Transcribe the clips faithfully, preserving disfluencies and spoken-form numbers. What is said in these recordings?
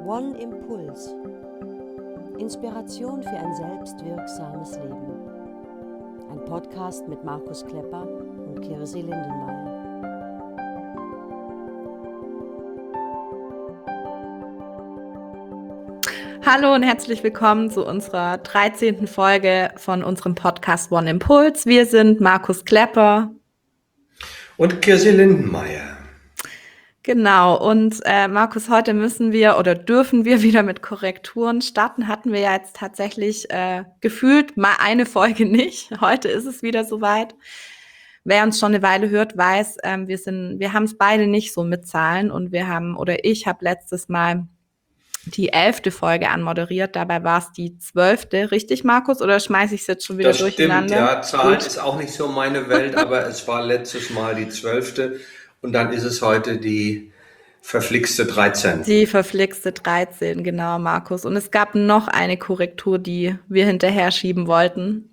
One Impuls. Inspiration für ein selbstwirksames Leben. Ein Podcast mit Markus Klepper und Kirsi Lindenmayer. Hallo und herzlich willkommen zu unserer dreizehnten Folge von unserem Podcast One Impuls. Wir sind Markus Klepper und Kirsi Lindenmayer. Genau, und äh, Markus, heute müssen wir oder dürfen wir wieder mit Korrekturen starten. Hatten wir ja jetzt tatsächlich äh, gefühlt mal eine Folge nicht. Heute ist es wieder soweit. Wer uns schon eine Weile hört, weiß, ähm, wir sind, wir haben es beide nicht so mit Zahlen und wir haben, oder ich habe letztes Mal die elfte Folge anmoderiert. Dabei war es die zwölfte. Richtig, Markus? Oder schmeiße ich es jetzt schon wieder das durcheinander? Stimmt, ja. Zahlen Gut. Ist auch nicht so meine Welt, aber es war letztes Mal die zwölfte und dann ist es heute die verflixte dreizehn. Die verflixte dreizehn, genau, Markus. Und es gab noch eine Korrektur, die wir hinterher schieben wollten.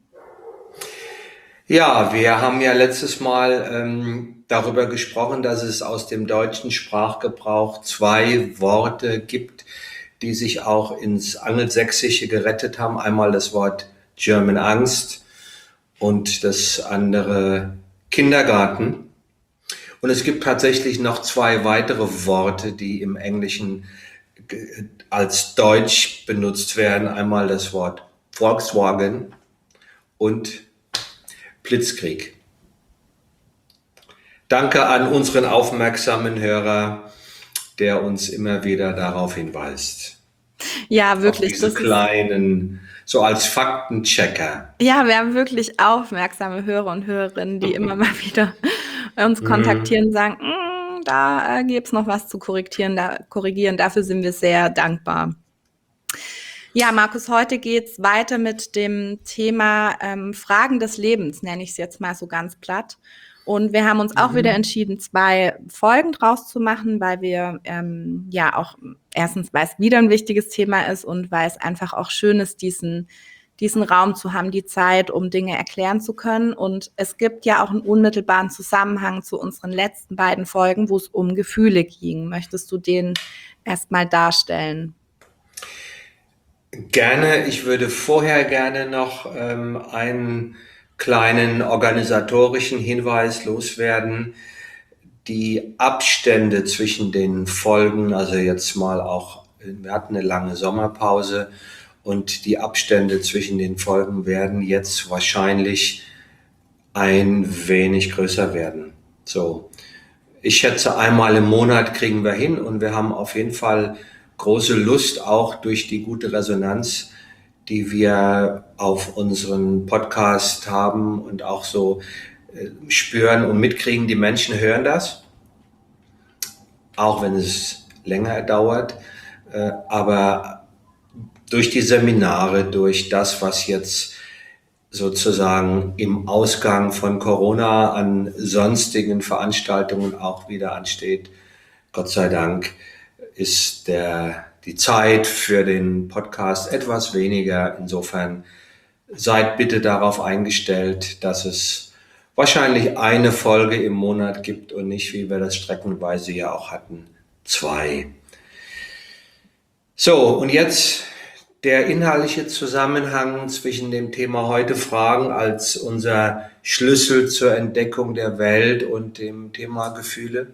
Ja, wir haben ja letztes Mal ähm, darüber gesprochen, dass es aus dem deutschen Sprachgebrauch zwei Worte gibt, die sich auch ins Angelsächsische gerettet haben. Einmal das Wort German Angst und das andere Kindergarten. Und es gibt tatsächlich noch zwei weitere Worte, die im Englischen als Deutsch benutzt werden. Einmal das Wort Volkswagen und Blitzkrieg. Danke an unseren aufmerksamen Hörer, der uns immer wieder darauf hinweist. Ja, wirklich. Auf diese das kleinen, so als Faktenchecker. Ja, wir haben wirklich aufmerksame Hörer und Hörerinnen, die immer mal wieder uns kontaktieren und sagen, mm, da äh, gibt es noch was zu korrigieren, da, korrigieren. Dafür sind wir sehr dankbar. Ja, Markus, heute geht's weiter mit dem Thema ähm, Fragen des Lebens, nenne ich es jetzt mal so ganz platt. Und wir haben uns auch Mhm. wieder entschieden, zwei Folgen draus zu machen, weil wir ähm, ja auch erstens, weil es wieder ein wichtiges Thema ist und weil es einfach auch schön ist, diesen diesen Raum zu haben, die Zeit, um Dinge erklären zu können. Und es gibt ja auch einen unmittelbaren Zusammenhang zu unseren letzten beiden Folgen, wo es um Gefühle ging. Möchtest du den erstmal darstellen? Gerne. Ich würde vorher gerne noch ähm, einen kleinen organisatorischen Hinweis loswerden. Die Abstände zwischen den Folgen, also jetzt mal auch, wir hatten eine lange Sommerpause und die Abstände zwischen den Folgen werden jetzt wahrscheinlich ein wenig größer werden. So, ich schätze, einmal im Monat kriegen wir hin und wir haben auf jeden Fall große Lust, auch durch die gute Resonanz, die wir auf unseren Podcast haben und auch so äh, spüren und mitkriegen. Die Menschen hören das, auch wenn es länger dauert, äh, aber durch die Seminare, durch das, was jetzt sozusagen im Ausgang von Corona an sonstigen Veranstaltungen auch wieder ansteht, Gott sei Dank, ist der, die Zeit für den Podcast etwas weniger. Insofern seid bitte darauf eingestellt, dass es wahrscheinlich eine Folge im Monat gibt und nicht, wie wir das streckenweise ja auch hatten, zwei. So, und jetzt der inhaltliche Zusammenhang zwischen dem Thema heute Fragen als unser Schlüssel zur Entdeckung der Welt und dem Thema Gefühle.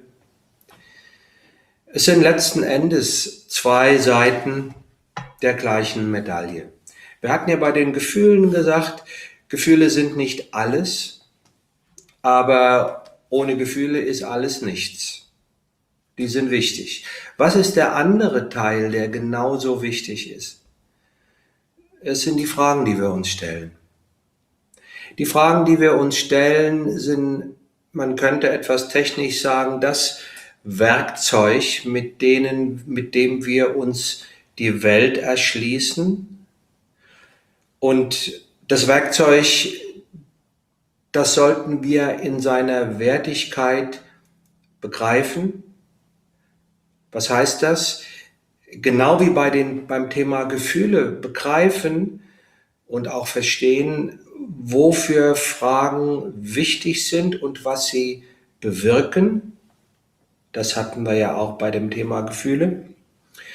Es sind letzten Endes zwei Seiten der gleichen Medaille. Wir hatten ja bei den Gefühlen gesagt, Gefühle sind nicht alles, aber ohne Gefühle ist alles nichts. Die sind wichtig. Was ist der andere Teil, der genauso wichtig ist? Es sind die Fragen, die wir uns stellen. Die Fragen, die wir uns stellen, sind, man könnte etwas technisch sagen, das Werkzeug, mit denen, mit dem wir uns die Welt erschließen. Und das Werkzeug, das sollten wir in seiner Wertigkeit begreifen. Was heißt das? Genau wie bei den, beim Thema Gefühle begreifen und auch verstehen, wofür Fragen wichtig sind und was sie bewirken. Das hatten wir ja auch bei dem Thema Gefühle.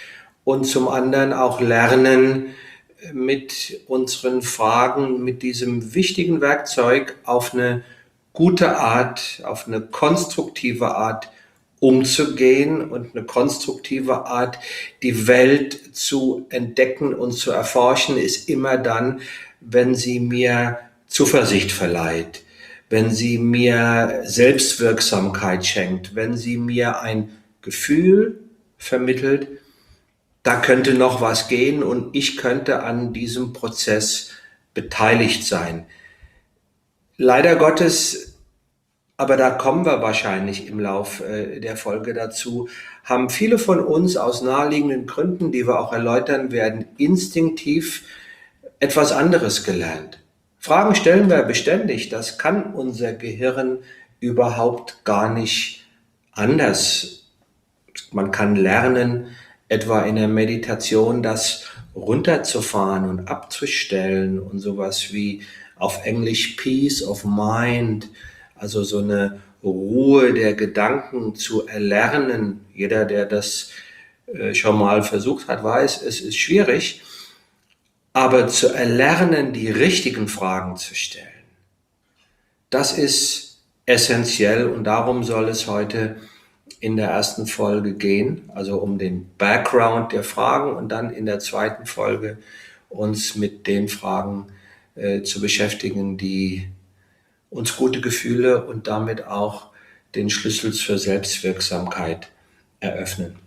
und zum anderen auch lernen, mit unseren Fragen, mit diesem wichtigen Werkzeug auf eine gute Art, auf eine konstruktive Art umzugehen und eine konstruktive Art, die Welt zu entdecken und zu erforschen, ist immer dann, wenn sie mir Zuversicht verleiht, wenn sie mir Selbstwirksamkeit schenkt, wenn sie mir ein Gefühl vermittelt, da könnte noch was gehen und ich könnte an diesem Prozess beteiligt sein. Leider Gottes, aber da kommen wir wahrscheinlich im Lauf äh, der Folge dazu, haben viele von uns aus naheliegenden Gründen, die wir auch erläutern werden, instinktiv etwas anderes gelernt. Fragen stellen wir beständig, das kann unser Gehirn überhaupt gar nicht anders. Man kann lernen, etwa in der Meditation, das runterzufahren und abzustellen und sowas wie auf Englisch Peace of Mind, also so eine Ruhe der Gedanken zu erlernen. Jeder, der das äh, schon mal versucht hat, weiß, es ist schwierig, aber zu erlernen, die richtigen Fragen zu stellen, das ist essentiell und darum soll es heute in der ersten Folge gehen, also um den Background der Fragen und dann in der zweiten Folge uns mit den Fragen äh, zu beschäftigen, die uns gute Gefühle und damit auch den Schlüssel zur Selbstwirksamkeit eröffnen.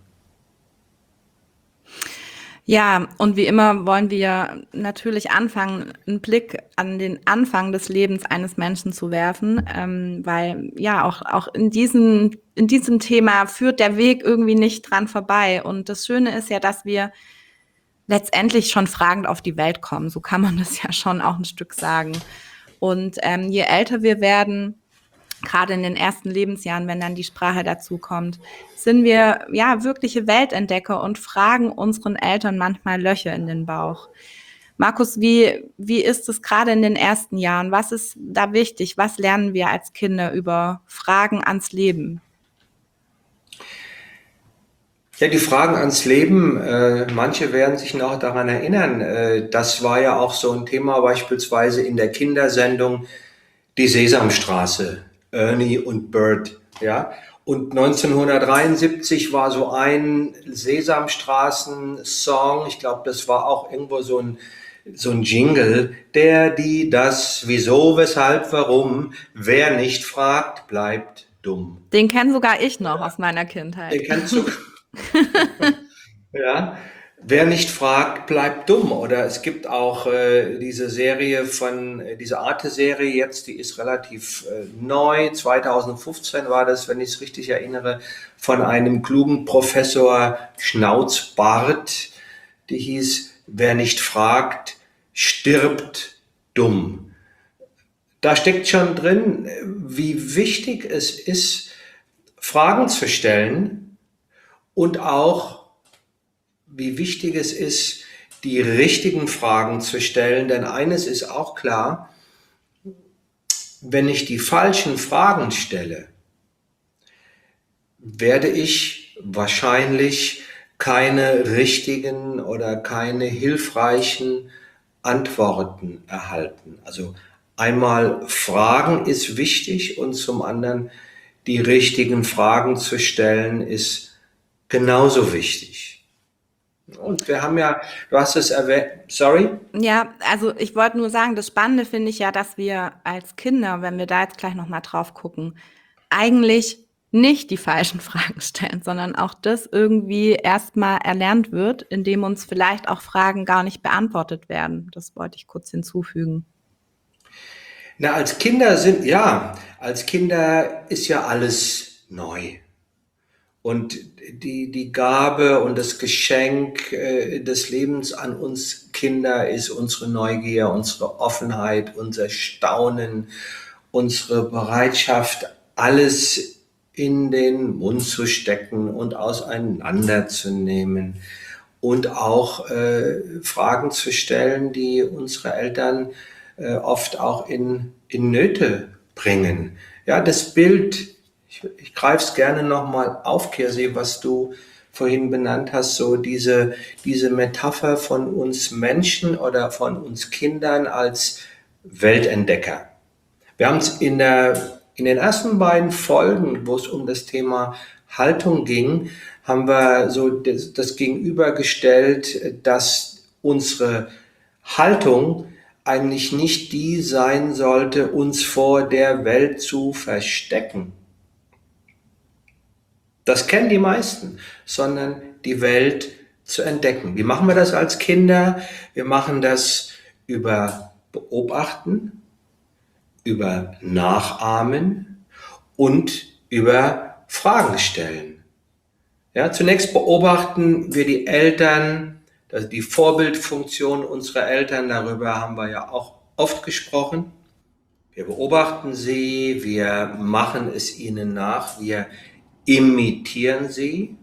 Ja, und wie immer wollen wir natürlich anfangen, einen Blick an den Anfang des Lebens eines Menschen zu werfen, ähm, weil ja auch, auch in, diesem, in diesem Thema führt der Weg irgendwie nicht dran vorbei. Und das Schöne ist ja, dass wir letztendlich schon fragend auf die Welt kommen. So kann man das ja schon auch ein Stück sagen. Und ähm, je älter wir werden, gerade in den ersten Lebensjahren, wenn dann die Sprache dazu kommt, sind wir ja wirkliche Weltentdecker und fragen unseren Eltern manchmal Löcher in den Bauch. Markus, wie, wie ist es gerade in den ersten Jahren? Was ist da wichtig? Was lernen wir als Kinder über Fragen ans Leben? Ja, die Fragen ans Leben, äh, manche werden sich noch daran erinnern, äh, das war ja auch so ein Thema beispielsweise in der Kindersendung Die Sesamstraße, Ernie und Bert, ja. Und neunzehnhundertdreiundsiebzig war so ein Sesamstraßen-Song, ich glaube, das war auch irgendwo so ein, so ein Jingle, der, die, das, wieso, weshalb, warum, wer nicht fragt, bleibt dumm. Den kenne sogar ich noch aus meiner Kindheit. Den kennst du. Ja, wer nicht fragt, bleibt dumm. Oder es gibt auch äh, diese Serie von, äh, diese Arte-Serie jetzt, die ist relativ äh, neu, zweitausendfünfzehn war das, wenn ich es richtig erinnere, von einem klugen Professor Schnauzbart, die hieß, wer nicht fragt, stirbt dumm. Da steckt schon drin, wie wichtig es ist, Fragen zu stellen, und auch, wie wichtig es ist, die richtigen Fragen zu stellen. Denn eines ist auch klar, wenn ich die falschen Fragen stelle, werde ich wahrscheinlich keine richtigen oder keine hilfreichen Antworten erhalten. Also einmal Fragen ist wichtig und zum anderen die richtigen Fragen zu stellen ist genauso wichtig. Und wir haben ja, du hast es erwähnt, sorry? Ja, also ich wollte nur sagen, das Spannende finde ich ja, dass wir als Kinder, wenn wir da jetzt gleich nochmal drauf gucken, eigentlich nicht die falschen Fragen stellen, sondern auch das irgendwie erstmal erlernt wird, indem uns vielleicht auch Fragen gar nicht beantwortet werden. Das wollte ich kurz hinzufügen. Na, als Kinder sind, ja, als Kinder ist ja alles neu. Und die, die Gabe und das Geschenk äh, des Lebens an uns Kinder ist unsere Neugier, unsere Offenheit, unser Staunen, unsere Bereitschaft, alles in den Mund zu stecken und auseinanderzunehmen und auch äh, Fragen zu stellen, die unsere Eltern äh, oft auch in, in Nöte bringen. Ja, das Bild, ich, ich greife es gerne nochmal auf, Kirsi, was du vorhin benannt hast, so diese, diese Metapher von uns Menschen oder von uns Kindern als Weltentdecker. Wir haben es in der, in den ersten beiden Folgen, wo es um das Thema Haltung ging, haben wir so das, das gegenübergestellt, dass unsere Haltung eigentlich nicht die sein sollte, uns vor der Welt zu verstecken. Das kennen die meisten, sondern die Welt zu entdecken. Wie machen wir das als Kinder? Wir machen das über Beobachten, über Nachahmen und über Fragen stellen. Ja, zunächst beobachten wir die Eltern, also die Vorbildfunktion unserer Eltern, darüber haben wir ja auch oft gesprochen. Wir beobachten sie, wir machen es ihnen nach, wir imitieren sie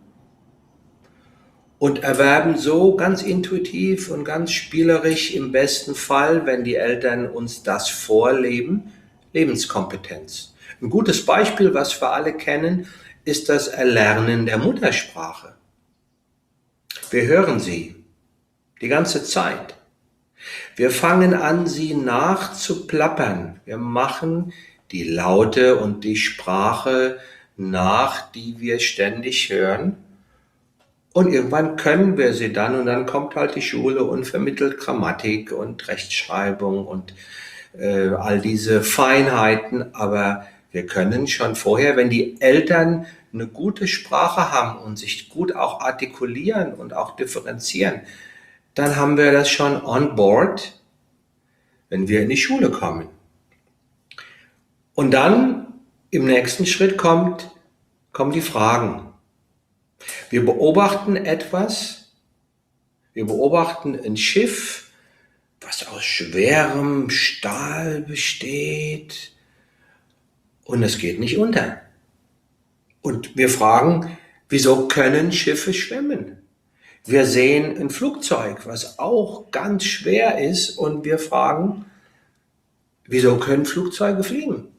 und erwerben so ganz intuitiv und ganz spielerisch im besten Fall, wenn die Eltern uns das vorleben, Lebenskompetenz. Ein gutes Beispiel, was wir alle kennen, ist das Erlernen der Muttersprache. Wir hören sie die ganze Zeit. Wir fangen an, sie nachzuplappern. Wir machen die Laute und die Sprache nach, die wir ständig hören. Und irgendwann können wir sie dann und dann kommt halt die Schule und vermittelt Grammatik und Rechtschreibung und äh, all diese Feinheiten. Aber wir können schon vorher, wenn die Eltern eine gute Sprache haben und sich gut auch artikulieren und auch differenzieren, dann haben wir das schon on board, wenn wir in die Schule kommen. Und dann im nächsten Schritt kommt, kommen die Fragen. Wir beobachten etwas, wir beobachten ein Schiff, was aus schwerem Stahl besteht und es geht nicht unter. Und wir fragen, wieso können Schiffe schwimmen? Wir sehen ein Flugzeug, was auch ganz schwer ist und wir fragen, wieso können Flugzeuge fliegen?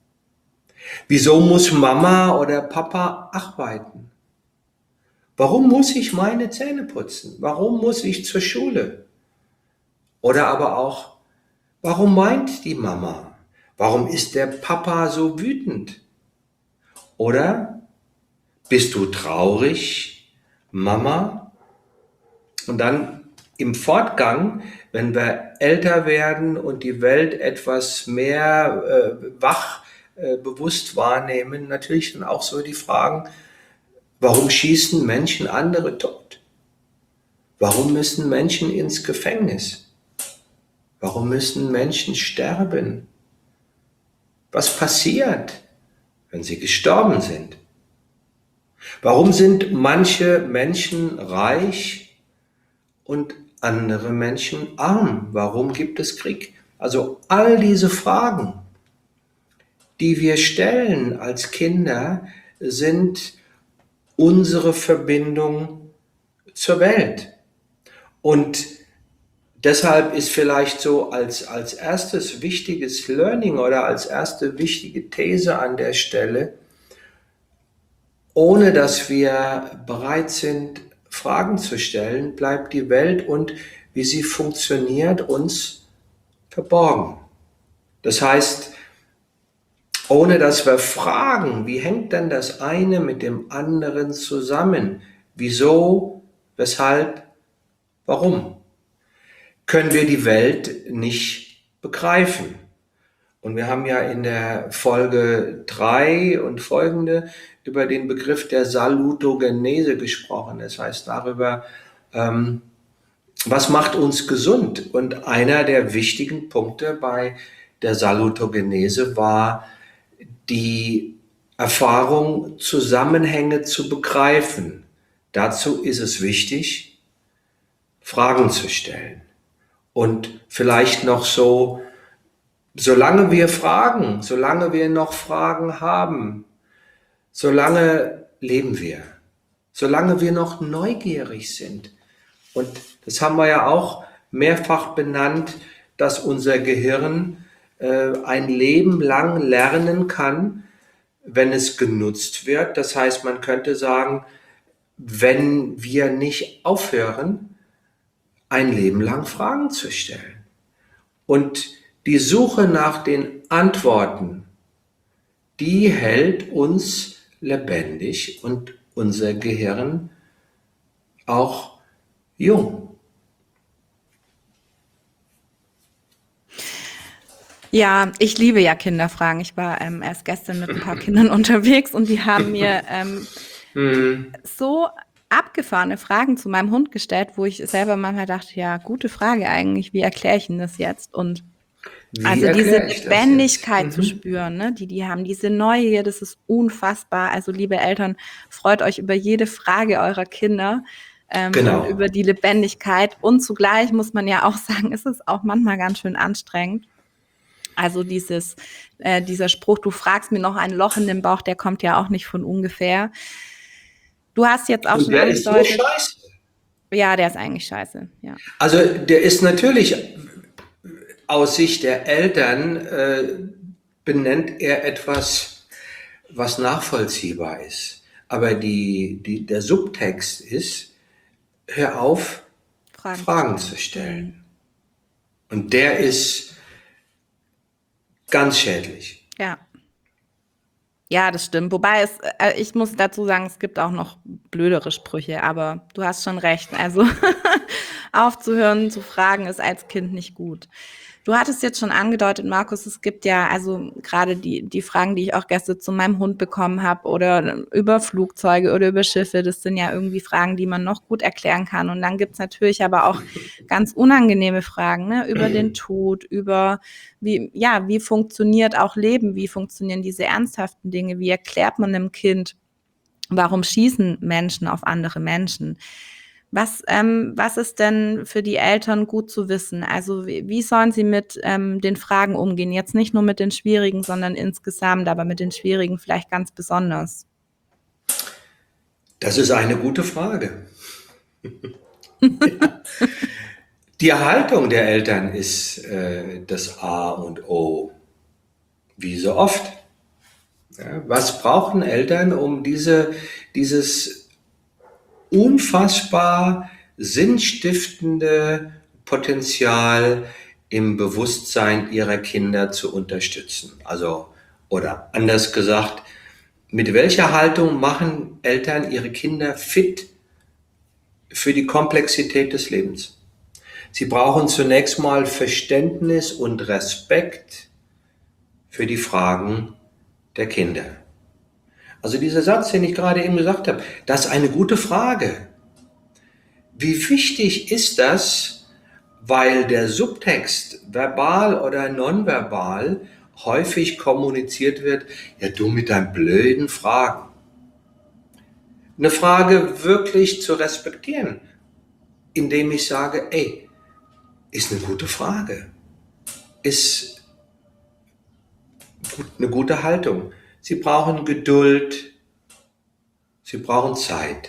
Wieso muss Mama oder Papa arbeiten? Warum muss ich meine Zähne putzen? Warum muss ich zur Schule? Oder aber auch, warum meint die Mama? Warum ist der Papa so wütend? Oder bist du traurig, Mama? Und dann im Fortgang, wenn wir älter werden und die Welt etwas mehr äh, wach äh, bewusst wahrnehmen, natürlich dann auch so die Fragen, warum schießen Menschen andere tot? Warum müssen Menschen ins Gefängnis? Warum müssen Menschen sterben? Was passiert, wenn sie gestorben sind? Warum sind manche Menschen reich und andere Menschen arm? Warum gibt es Krieg? Also all diese Fragen, die wir stellen als Kinder, sind unsere Verbindung zur Welt. Und deshalb ist vielleicht so als, als erstes wichtiges Learning oder als erste wichtige These an der Stelle, ohne dass wir bereit sind, Fragen zu stellen, bleibt die Welt und wie sie funktioniert uns verborgen. Das heißt, ohne dass wir fragen, wie hängt denn das eine mit dem anderen zusammen? Wieso, weshalb, warum? Können wir die Welt nicht begreifen. Und wir haben ja in der Folge drei und folgende über den Begriff der Salutogenese gesprochen. Das heißt darüber, ähm, was macht uns gesund? Und einer der wichtigen Punkte bei der Salutogenese war die Erfahrung, Zusammenhänge zu begreifen. Dazu ist es wichtig, Fragen zu stellen. Und vielleicht noch so, solange wir fragen, solange wir noch Fragen haben, solange leben wir, solange wir noch neugierig sind. Und das haben wir ja auch mehrfach benannt, dass unser Gehirn äh, ein Leben lang lernen kann, wenn es genutzt wird. Das heißt, man könnte sagen, wenn wir nicht aufhören, ein Leben lang Fragen zu stellen. Und die Suche nach den Antworten, die hält uns lebendig und unser Gehirn auch jung. Ja, ich liebe ja Kinderfragen. Ich war ähm, erst gestern mit ein paar Kindern unterwegs und die haben mir ähm, Hm. so abgefahrene Fragen zu meinem Hund gestellt, wo ich selber manchmal dachte, ja, gute Frage eigentlich, wie erkläre ich Ihnen das jetzt? Und Wie also diese erkläre ich das jetzt? Lebendigkeit zu Mhm. spüren, ne, die die haben, diese Neugier, das ist unfassbar. Also liebe Eltern, freut euch über jede Frage eurer Kinder ähm, Genau. und über die Lebendigkeit. Und zugleich muss man ja auch sagen, ist es auch manchmal ganz schön anstrengend. Also dieses, äh, dieser Spruch, du fragst mir noch ein Loch in den Bauch, der kommt ja auch nicht von ungefähr. Du hast jetzt auch Und schon der ist so angedeutet, scheiße. ja, der ist eigentlich scheiße, ja. Also der ist natürlich aus Sicht der Eltern äh, benennt er etwas, was nachvollziehbar ist. Aber die, die, der Subtext ist, hör auf, Fragen, Fragen zu stellen. Und der ist ganz schädlich. Ja. Ja, das stimmt. Wobei es, äh, ich muss dazu sagen, es gibt auch noch blödere Sprüche, aber du hast schon recht. Also aufzuhören zu fragen ist als Kind nicht gut. Du hattest jetzt schon angedeutet, Markus, es gibt ja also gerade die, die Fragen, die ich auch gestern zu meinem Hund bekommen habe oder über Flugzeuge oder über Schiffe, das sind ja irgendwie Fragen, die man noch gut erklären kann. Und dann gibt's natürlich aber auch ganz unangenehme Fragen, ne, über den Tod, über wie, ja, wie funktioniert auch Leben, wie funktionieren diese ernsthaften Dinge, wie erklärt man einem Kind, warum schießen Menschen auf andere Menschen? Was, ähm, was ist denn für die Eltern gut zu wissen? Also wie, wie sollen sie mit ähm, den Fragen umgehen? Jetzt nicht nur mit den schwierigen, sondern insgesamt, aber mit den schwierigen vielleicht ganz besonders. Das ist eine gute Frage. Ja. Die Haltung der Eltern ist äh, das A und O, wie so oft. Ja, was brauchen Eltern, um diese, dieses unfassbar sinnstiftende Potenzial im Bewusstsein ihrer Kinder zu unterstützen? Also, oder anders gesagt, mit welcher Haltung machen Eltern ihre Kinder fit für die Komplexität des Lebens? Sie brauchen zunächst mal Verständnis und Respekt für die Fragen der Kinder. Also dieser Satz, den ich gerade eben gesagt habe, das ist eine gute Frage. Wie wichtig ist das, weil der Subtext, verbal oder nonverbal, häufig kommuniziert wird, ja du mit deinen blöden Fragen. Eine Frage wirklich zu respektieren, indem ich sage, ey, ist eine gute Frage, ist eine gute Haltung. Sie brauchen Geduld, sie brauchen Zeit.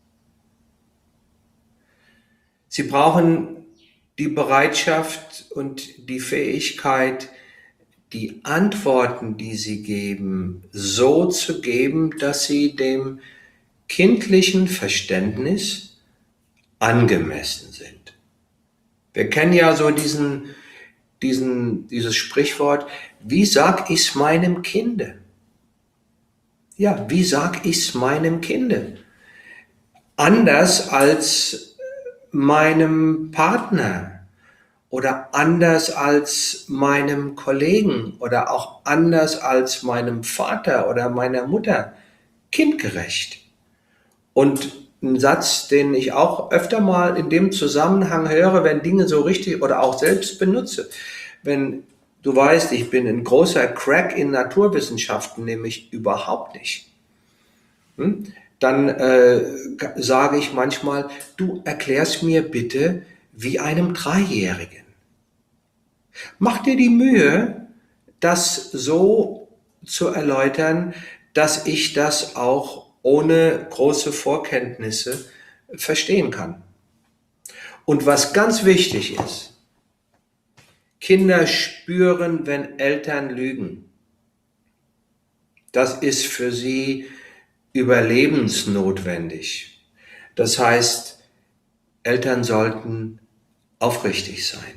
Sie brauchen die Bereitschaft und die Fähigkeit, die Antworten, die sie geben, so zu geben, dass sie dem kindlichen Verständnis angemessen sind. Wir kennen ja so diesen, diesen, dieses Sprichwort, wie sag ich's meinem Kinde? Ja, wie sag ich's meinem Kinde? Anders als meinem Partner oder anders als meinem Kollegen oder auch anders als meinem Vater oder meiner Mutter. Kindgerecht. Und ein Satz, den ich auch öfter mal in dem Zusammenhang höre, wenn Dinge so richtig oder auch selbst benutze. Wenn du weißt, ich bin ein großer Crack in Naturwissenschaften, nämlich überhaupt nicht. Hm? Dann äh, sage ich manchmal, du erklärst mir bitte wie einem Dreijährigen. Mach dir die Mühe, das so zu erläutern, dass ich das auch ohne große Vorkenntnisse verstehen kann. Und was ganz wichtig ist, Kinder spüren, wenn Eltern lügen. Das ist für sie überlebensnotwendig. Das heißt, Eltern sollten aufrichtig sein.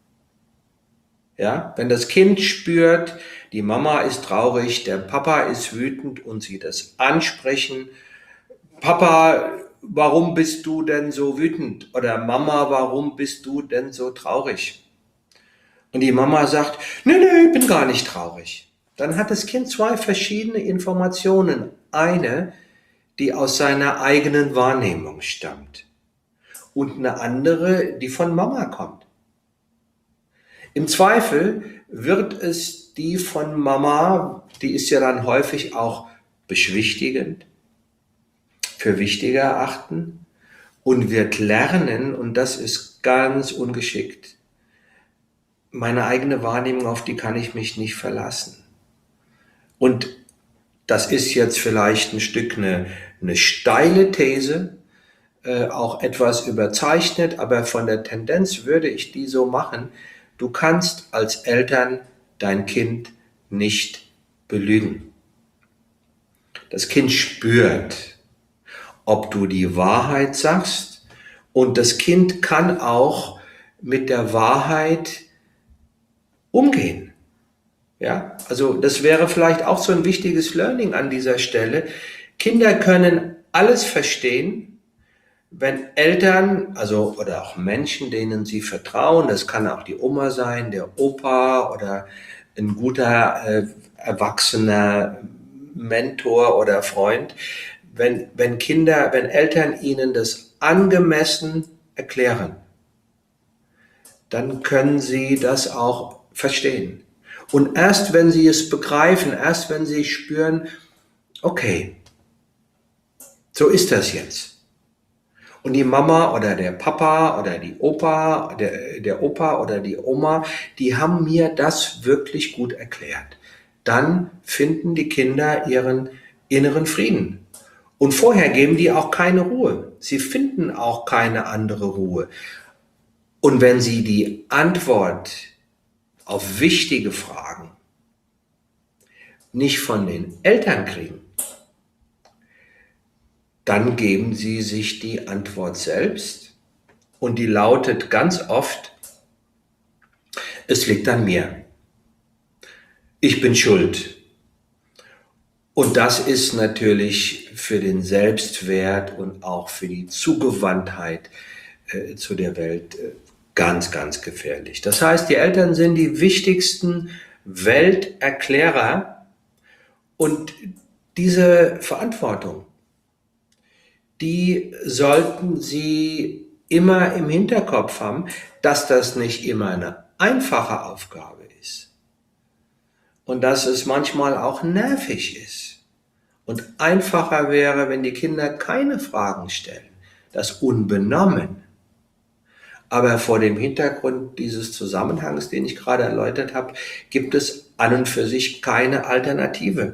Ja, wenn das Kind spürt, die Mama ist traurig, der Papa ist wütend und sie das ansprechen, Papa, warum bist du denn so wütend? Oder Mama, warum bist du denn so traurig? Und die Mama sagt, nö, nö, ich bin gar nicht traurig. Dann hat das Kind zwei verschiedene Informationen. Eine, die aus seiner eigenen Wahrnehmung stammt. Und eine andere, die von Mama kommt. Im Zweifel wird es die von Mama, die ist ja dann häufig auch beschwichtigend, für wichtiger erachten und wird lernen, und das ist ganz ungeschickt, meine eigene Wahrnehmung, auf die kann ich mich nicht verlassen. Und das ist jetzt vielleicht ein Stück eine, eine steile These, äh, auch etwas überzeichnet, aber von der Tendenz würde ich die so machen. Du kannst als Eltern dein Kind nicht belügen. Das Kind spürt, ob du die Wahrheit sagst, und das Kind kann auch mit der Wahrheit umgehen. Ja, also das wäre vielleicht auch so ein wichtiges Learning an dieser Stelle. Kinder können alles verstehen, wenn Eltern, also oder auch Menschen, denen sie vertrauen, das kann auch die Oma sein, der Opa oder ein guter äh, erwachsener Mentor oder Freund, wenn, wenn Kinder, wenn Eltern ihnen das angemessen erklären, dann können sie das auch verstehen. Und erst wenn sie es begreifen, erst wenn sie spüren, okay, so ist das jetzt. Und die Mama oder der Papa oder die Opa, der, der Opa oder die Oma, die haben mir das wirklich gut erklärt. Dann finden die Kinder ihren inneren Frieden. Und vorher geben die auch keine Ruhe. Sie finden auch keine andere Ruhe. Und wenn sie die Antwort auf wichtige Fragen nicht von den Eltern kriegen, dann geben sie sich die Antwort selbst, und die lautet ganz oft, es liegt an mir. Ich bin schuld. Und das ist natürlich für den Selbstwert und auch für die Zugewandtheit äh, zu der Welt äh, ganz, ganz gefährlich. Das heißt, die Eltern sind die wichtigsten Welterklärer, und diese Verantwortung, die sollten sie immer im Hinterkopf haben, dass das nicht immer eine einfache Aufgabe ist und dass es manchmal auch nervig ist. Und einfacher wäre, wenn die Kinder keine Fragen stellen, das unbenommen. Aber vor dem Hintergrund dieses Zusammenhangs, den ich gerade erläutert habe, gibt es an und für sich keine Alternative.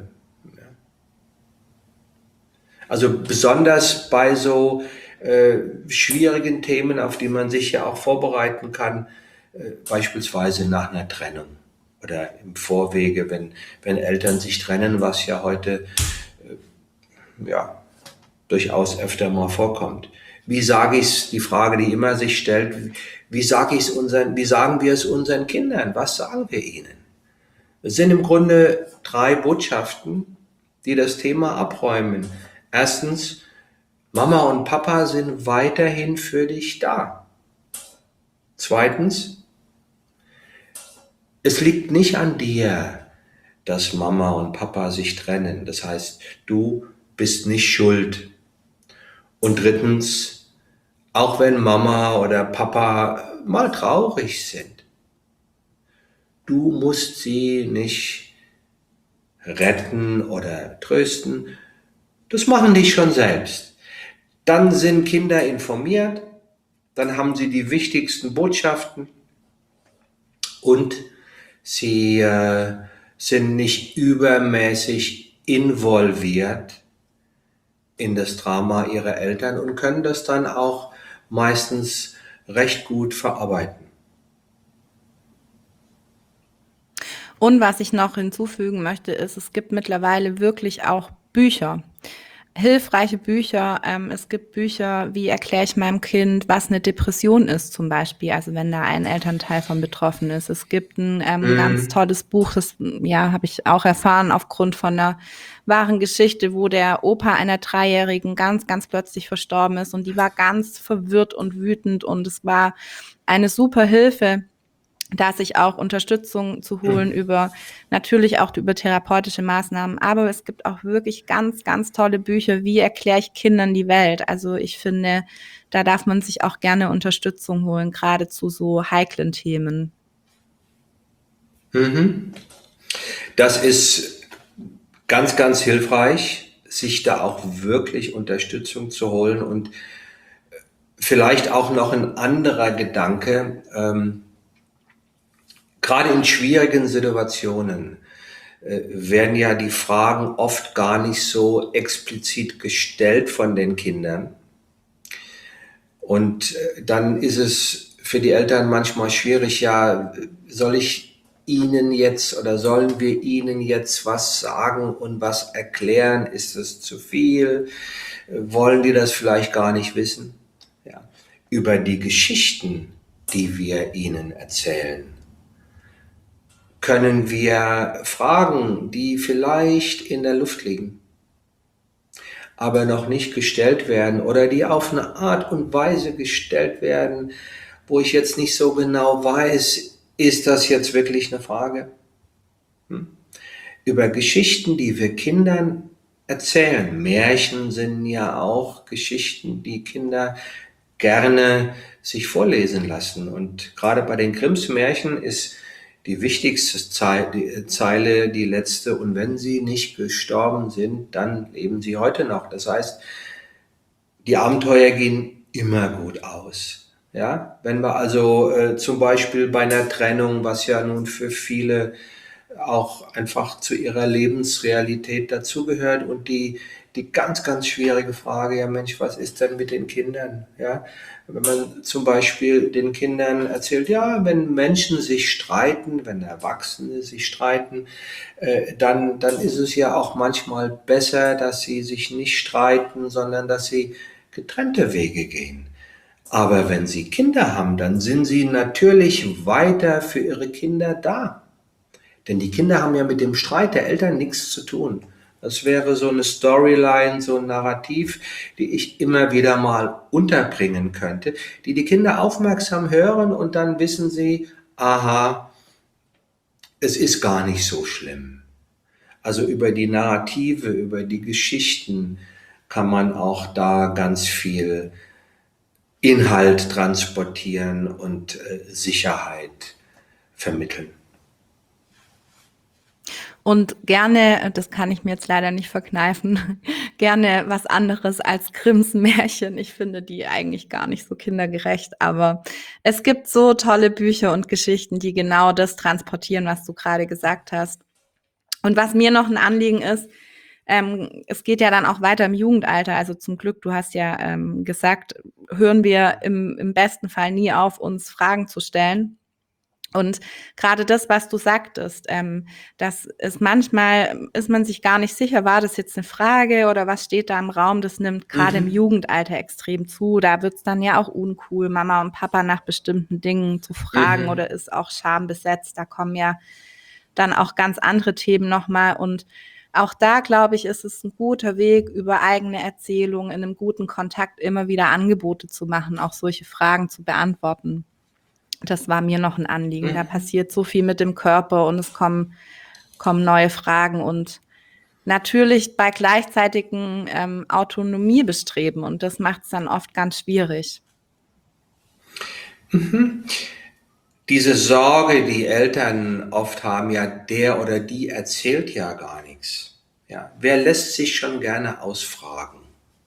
Also besonders bei so äh, schwierigen Themen, auf die man sich ja auch vorbereiten kann, äh, beispielsweise nach einer Trennung oder im Vorwege, wenn, wenn Eltern sich trennen, was ja heute äh, ja, durchaus öfter mal vorkommt. Wie sage ich es, die Frage, die immer sich stellt, wie sage ich es unseren, wie sagen wir es unseren Kindern? Was sagen wir ihnen? Es sind im Grunde drei Botschaften, die das Thema abräumen. Erstens, Mama und Papa sind weiterhin für dich da. Zweitens, es liegt nicht an dir, dass Mama und Papa sich trennen. Das heißt, du bist nicht schuld. Und drittens, auch wenn Mama oder Papa mal traurig sind, du musst sie nicht retten oder trösten. Das machen die schon selbst. Dann sind Kinder informiert, dann haben sie die wichtigsten Botschaften und sie äh, sind nicht übermäßig involviert in das Drama ihrer Eltern und können das dann auch meistens recht gut verarbeiten. Und was ich noch hinzufügen möchte, ist, es gibt mittlerweile wirklich auch Bücher, hilfreiche Bücher. Ähm, es gibt Bücher, wie erkläre ich meinem Kind, was eine Depression ist zum Beispiel, also wenn da ein Elternteil von betroffen ist. Es gibt ein ähm, ganz Mhm. tolles Buch, das ja habe ich auch erfahren aufgrund von einer wahren Geschichte, wo der Opa einer Dreijährigen ganz, ganz plötzlich verstorben ist und die war ganz verwirrt und wütend und es war eine super Hilfe, da sich auch Unterstützung zu holen über, natürlich auch über therapeutische Maßnahmen. Aber es gibt auch wirklich ganz, ganz tolle Bücher, wie erkläre ich Kindern die Welt. Also ich finde, da darf man sich auch gerne Unterstützung holen, gerade zu so heiklen Themen. Mhm. Das ist ganz, ganz hilfreich, sich da auch wirklich Unterstützung zu holen und vielleicht auch noch ein anderer Gedanke, ähm, gerade in schwierigen Situationen äh, werden ja die Fragen oft gar nicht so explizit gestellt von den Kindern. Und äh, dann ist es für die Eltern manchmal schwierig, ja, soll ich Ihnen jetzt oder sollen wir Ihnen jetzt was sagen und was erklären? Ist es zu viel? Äh, Wollen die das vielleicht gar nicht wissen? Ja. Über die Geschichten, die wir ihnen erzählen, können wir Fragen, die vielleicht in der Luft liegen, aber noch nicht gestellt werden oder die auf eine Art und Weise gestellt werden, wo ich jetzt nicht so genau weiß, ist das jetzt wirklich eine Frage? Hm? Über Geschichten, die wir Kindern erzählen. Märchen sind ja auch Geschichten, die Kinder gerne sich vorlesen lassen. Und gerade bei den Grimms Märchen ist die wichtigste Zeile die letzte: Und wenn sie nicht gestorben sind, dann leben sie heute noch. Das heißt, die Abenteuer gehen immer gut aus. Ja, wenn wir also äh, zum Beispiel bei einer Trennung, was ja nun für viele auch einfach zu ihrer Lebensrealität dazugehört, und die, die ganz, ganz schwierige Frage, ja Mensch, was ist denn mit den Kindern? Ja, wenn man zum Beispiel den Kindern erzählt, ja, wenn Menschen sich streiten, wenn Erwachsene sich streiten, äh, dann, dann ist es ja auch manchmal besser, dass sie sich nicht streiten, sondern dass sie getrennte Wege gehen. Aber wenn sie Kinder haben, dann sind sie natürlich weiter für ihre Kinder da. Denn die Kinder haben ja mit dem Streit der Eltern nichts zu tun. Das wäre so eine Storyline, so ein Narrativ, die ich immer wieder mal unterbringen könnte, die die Kinder aufmerksam hören und dann wissen sie, aha, es ist gar nicht so schlimm. Also über die Narrative, über die Geschichten kann man auch da ganz viel Inhalt transportieren und äh, Sicherheit vermitteln. Und gerne, das kann ich mir jetzt leider nicht verkneifen, gerne was anderes als Grimms Märchen. Ich finde die eigentlich gar nicht so kindergerecht, aber es gibt so tolle Bücher und Geschichten, die genau das transportieren, was du gerade gesagt hast. Und was mir noch ein Anliegen ist, ähm, es geht ja dann auch weiter im Jugendalter. Also zum Glück, du hast ja ähm, gesagt, hören wir im, im besten Fall nie auf, uns Fragen zu stellen. Und gerade das, was du sagtest, ähm, das ist manchmal, ist man sich gar nicht sicher, war das jetzt eine Frage oder was steht da im Raum? Das nimmt gerade im Mhm. Jugendalter extrem zu. Da wird's dann ja auch uncool, Mama und Papa nach bestimmten Dingen zu fragen Mhm. oder ist auch schambesetzt. Da kommen ja dann auch ganz andere Themen nochmal. Und auch da, glaube ich, ist es ein guter Weg, über eigene Erzählungen in einem guten Kontakt immer wieder Angebote zu machen, auch solche Fragen zu beantworten. Das war mir noch ein Anliegen. Da Mhm. passiert so viel mit dem Körper und es kommen, kommen neue Fragen und natürlich bei gleichzeitigem ähm, Autonomiebestreben und das macht es dann oft ganz schwierig. Mhm. Diese Sorge, die Eltern oft haben, ja, der oder die erzählt ja gar nichts. Ja, wer lässt sich schon gerne ausfragen?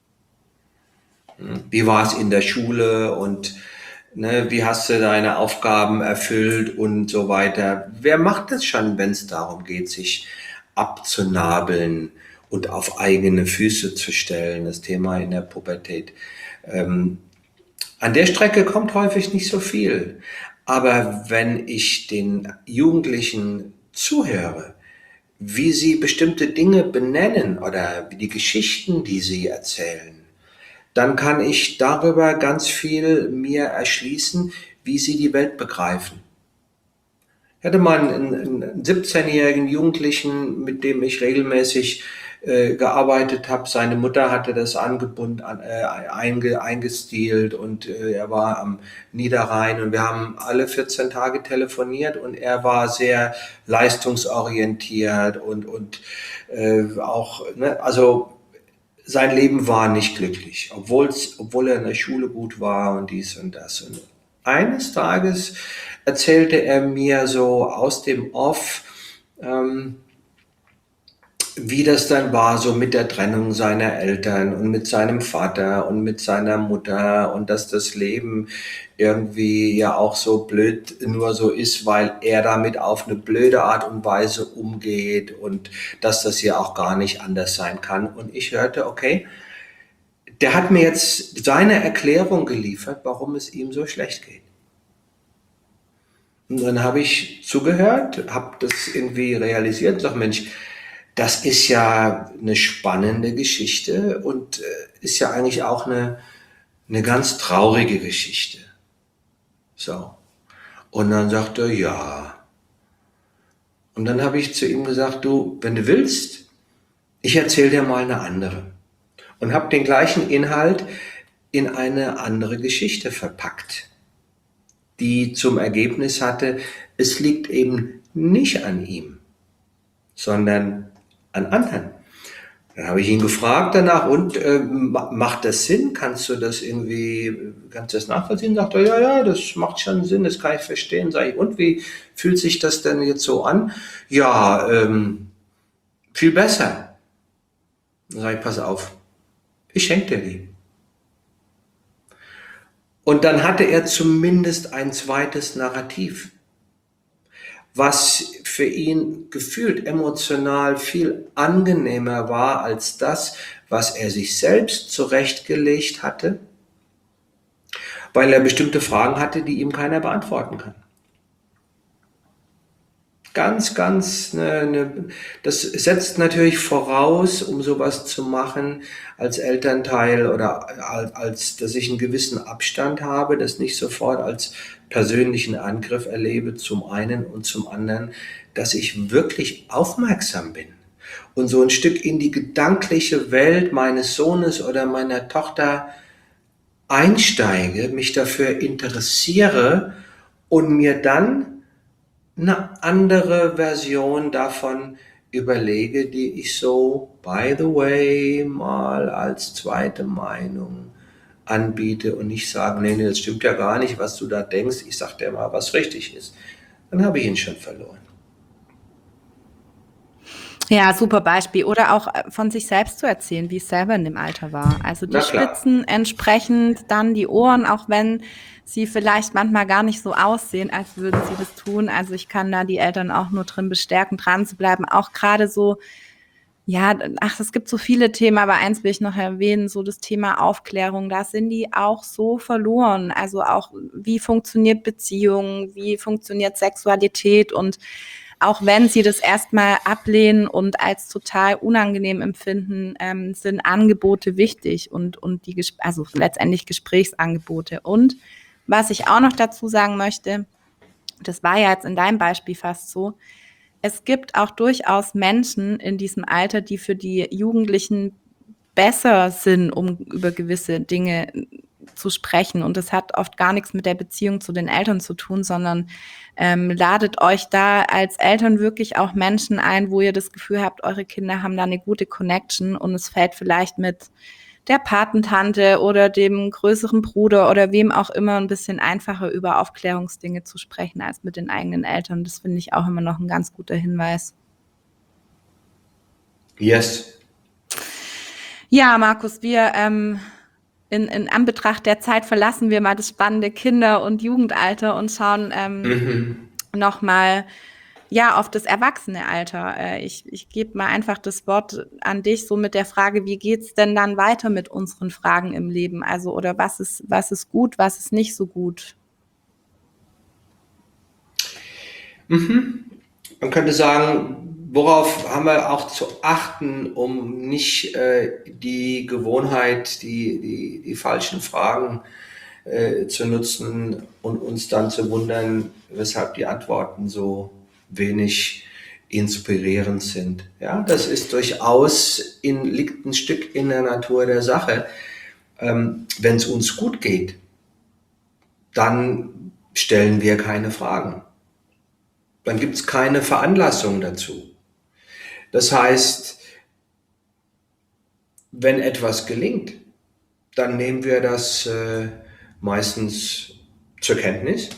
Hm? Wie war es in der Schule und ne, wie hast du deine Aufgaben erfüllt und so weiter? Wer macht das schon, wenn es darum geht, sich abzunabeln und auf eigene Füße zu stellen? Das Thema in der Pubertät. Ähm, An der Strecke kommt häufig nicht so viel. Aber wenn ich den Jugendlichen zuhöre, wie sie bestimmte Dinge benennen oder die Geschichten, die sie erzählen, dann kann ich darüber ganz viel mir erschließen, wie sie die Welt begreifen. Ich hatte mal einen, einen siebzehnjährigen Jugendlichen, mit dem ich regelmäßig äh, gearbeitet habe. Seine Mutter hatte das angebunden, äh, einge, eingestielt und äh, er war am Niederrhein und wir haben alle vierzehn Tage telefoniert und er war sehr leistungsorientiert und, und äh, auch, ne, also sein Leben war nicht glücklich, obwohl's, obwohl er in der Schule gut war und dies und das. Und eines Tages erzählte er mir so aus dem Off, ähm, wie das dann war, so mit der Trennung seiner Eltern und mit seinem Vater und mit seiner Mutter und dass das Leben irgendwie ja auch so blöd nur so ist, weil er damit auf eine blöde Art und Weise umgeht und dass das ja auch gar nicht anders sein kann. Und ich hörte, okay, der hat mir jetzt seine Erklärung geliefert, warum es ihm so schlecht geht. Und dann habe ich zugehört, habe das irgendwie realisiert und sage, Mensch, das ist ja eine spannende Geschichte und äh, ist ja eigentlich auch eine, eine ganz traurige Geschichte. So. Und dann sagte er, ja. Und dann habe ich zu ihm gesagt, du, wenn du willst, ich erzähle dir mal eine andere. Und habe den gleichen Inhalt in eine andere Geschichte verpackt, die zum Ergebnis hatte, es liegt eben nicht an ihm, sondern an anderen. Dann habe ich ihn gefragt danach, und äh, macht das Sinn? Kannst du das irgendwie, kannst du das nachvollziehen? Sagt er, ja, ja, das macht schon Sinn, das kann ich verstehen. Sag ich, und wie fühlt sich das denn jetzt so an? Ja, ähm, viel besser. Dann sage ich, pass auf, ich schenke dir die. Und dann hatte er zumindest ein zweites Narrativ, was für ihn gefühlt emotional viel angenehmer war als das, was er sich selbst zurechtgelegt hatte, weil er bestimmte Fragen hatte, die ihm keiner beantworten kann. Ganz, ganz, ne, ne, das setzt natürlich voraus, um sowas zu machen als Elternteil oder als, als, dass ich einen gewissen Abstand habe, das nicht sofort als persönlichen Angriff erlebe, zum einen, und zum anderen, dass ich wirklich aufmerksam bin und so ein Stück in die gedankliche Welt meines Sohnes oder meiner Tochter einsteige, mich dafür interessiere und mir dann eine andere Version davon überlege, die ich so, by the way, mal als zweite Meinung anbiete und nicht sage, nee, nee, das stimmt ja gar nicht, was du da denkst, ich sag dir mal, was richtig ist. Dann habe ich ihn schon verloren. Ja, super Beispiel. Oder auch von sich selbst zu erzählen, wie es selber in dem Alter war. Also die Spitzen entsprechend, dann die Ohren, auch wenn sie vielleicht manchmal gar nicht so aussehen, als würden sie das tun. Also ich kann da die Eltern auch nur drin bestärken, dran zu bleiben. Auch gerade so, ja, ach, es gibt so viele Themen, aber eins will ich noch erwähnen, so das Thema Aufklärung, da sind die auch so verloren. Also auch, wie funktioniert Beziehung, wie funktioniert Sexualität, und auch wenn sie das erstmal ablehnen und als total unangenehm empfinden, ähm, sind Angebote wichtig und, und die, also letztendlich Gesprächsangebote. Und was ich auch noch dazu sagen möchte, das war ja jetzt in deinem Beispiel fast so, es gibt auch durchaus Menschen in diesem Alter, die für die Jugendlichen besser sind, um über gewisse Dinge zu sprechen. Und das hat oft gar nichts mit der Beziehung zu den Eltern zu tun, sondern ähm, ladet euch da als Eltern wirklich auch Menschen ein, wo ihr das Gefühl habt, eure Kinder haben da eine gute Connection und es fällt vielleicht mit der Patentante oder dem größeren Bruder oder wem auch immer ein bisschen einfacher über Aufklärungsdinge zu sprechen als mit den eigenen Eltern. Das finde ich auch immer noch ein ganz guter Hinweis. Yes. Ja, Markus, wir ähm, in, in Anbetracht der Zeit verlassen wir mal das spannende Kinder- und Jugendalter und schauen ähm, mhm. nochmal ja, auf das Erwachsenealter. Äh, ich ich gebe mal einfach das Wort an dich, so mit der Frage, wie geht's denn dann weiter mit unseren Fragen im Leben? Also, oder was ist, was ist gut, was ist nicht so gut? Mhm. Man könnte sagen, worauf haben wir auch zu achten, um nicht äh, die Gewohnheit, die, die, die falschen Fragen äh, zu nutzen und uns dann zu wundern, weshalb die Antworten so wenig inspirierend sind. Ja, das ist durchaus in, liegt ein Stück in der Natur der Sache. Ähm, wenn es uns gut geht, dann stellen wir keine Fragen. Dann gibt es keine Veranlassung dazu. Das heißt, wenn etwas gelingt, dann nehmen wir das äh, meistens zur Kenntnis.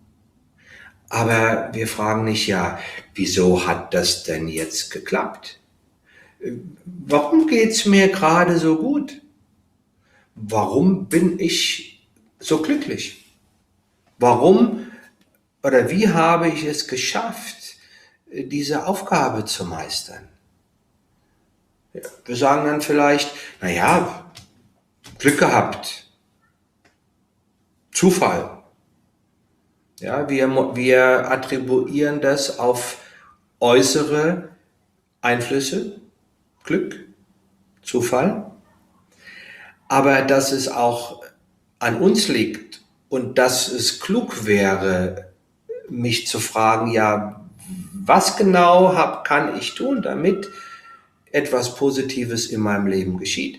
Aber wir fragen nicht, ja, wieso hat das denn jetzt geklappt? Warum geht's mir gerade so gut? Warum bin ich so glücklich? Warum oder wie habe ich es geschafft, diese Aufgabe zu meistern? Ja, wir sagen dann vielleicht, naja, Glück gehabt, Zufall. Ja, wir, wir attribuieren das auf äußere Einflüsse, Glück, Zufall. Aber dass es auch an uns liegt und dass es klug wäre, mich zu fragen, ja, was genau hab, kann ich tun, damit etwas Positives in meinem Leben geschieht?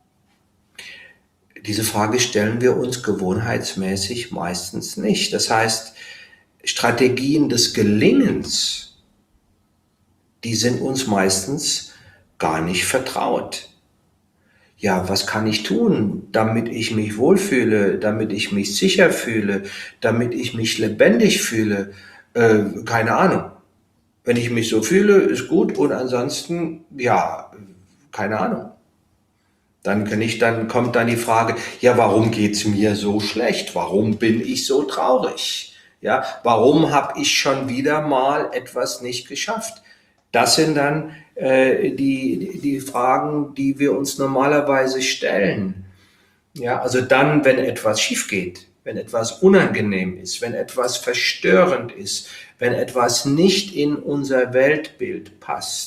Diese Frage stellen wir uns gewohnheitsmäßig meistens nicht. Das heißt, Strategien des Gelingens, die sind uns meistens gar nicht vertraut. Ja, was kann ich tun, damit ich mich wohlfühle, damit ich mich sicher fühle, damit ich mich lebendig fühle? Äh, keine Ahnung. Wenn ich mich so fühle, ist gut und ansonsten, ja, keine Ahnung. Dann kann ich, dann kommt dann die Frage, ja, warum geht's mir so schlecht? Warum bin ich so traurig? Ja, warum habe ich schon wieder mal etwas nicht geschafft? Das sind dann äh, die, die Fragen, die wir uns normalerweise stellen. Ja, also dann, wenn etwas schief geht, wenn etwas unangenehm ist, wenn etwas verstörend ist, wenn etwas nicht in unser Weltbild passt,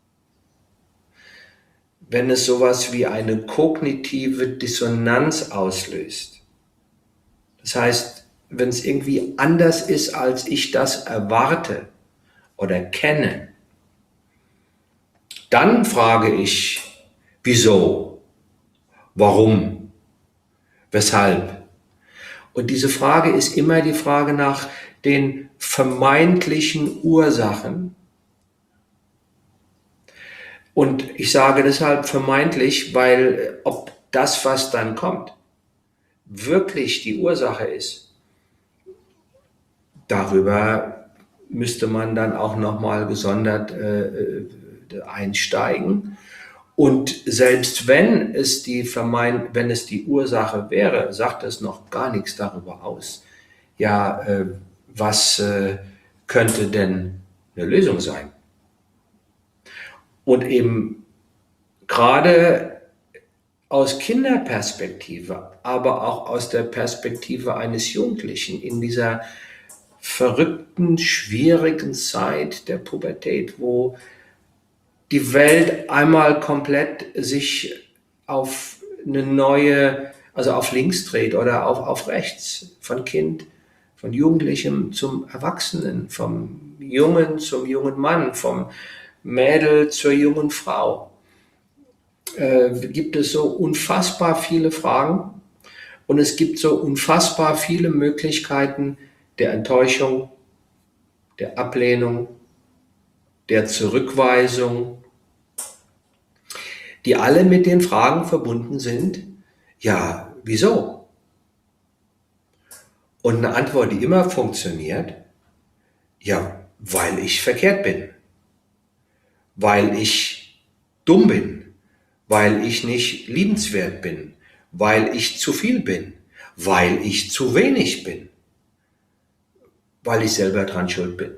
wenn es sowas wie eine kognitive Dissonanz auslöst. Das heißt, wenn es irgendwie anders ist, als ich das erwarte oder kenne, dann frage ich, wieso, warum, weshalb? Und diese Frage ist immer die Frage nach den vermeintlichen Ursachen. Und ich sage deshalb vermeintlich, weil ob das, was dann kommt, wirklich die Ursache ist, darüber müsste man dann auch nochmal gesondert äh, einsteigen. Und selbst wenn es die vermeint, wenn es die Ursache wäre, sagt es noch gar nichts darüber aus. Ja, äh, was äh, könnte denn eine Lösung sein? Und eben gerade aus Kinderperspektive, aber auch aus der Perspektive eines Jugendlichen in dieser verrückten, schwierigen Zeit der Pubertät, wo die Welt einmal komplett sich auf eine neue, also auf links dreht oder auf, auf rechts, von Kind, von Jugendlichem zum Erwachsenen, vom Jungen zum jungen Mann, vom Mädel zur jungen Frau. Äh, gibt es so unfassbar viele Fragen und es gibt so unfassbar viele Möglichkeiten der Enttäuschung, der Ablehnung, der Zurückweisung, die alle mit den Fragen verbunden sind, ja, wieso? Und eine Antwort, die immer funktioniert, ja, weil ich verkehrt bin, weil ich dumm bin, weil ich nicht liebenswert bin, weil ich zu viel bin, weil ich zu wenig bin, weil ich selber dran schuld bin.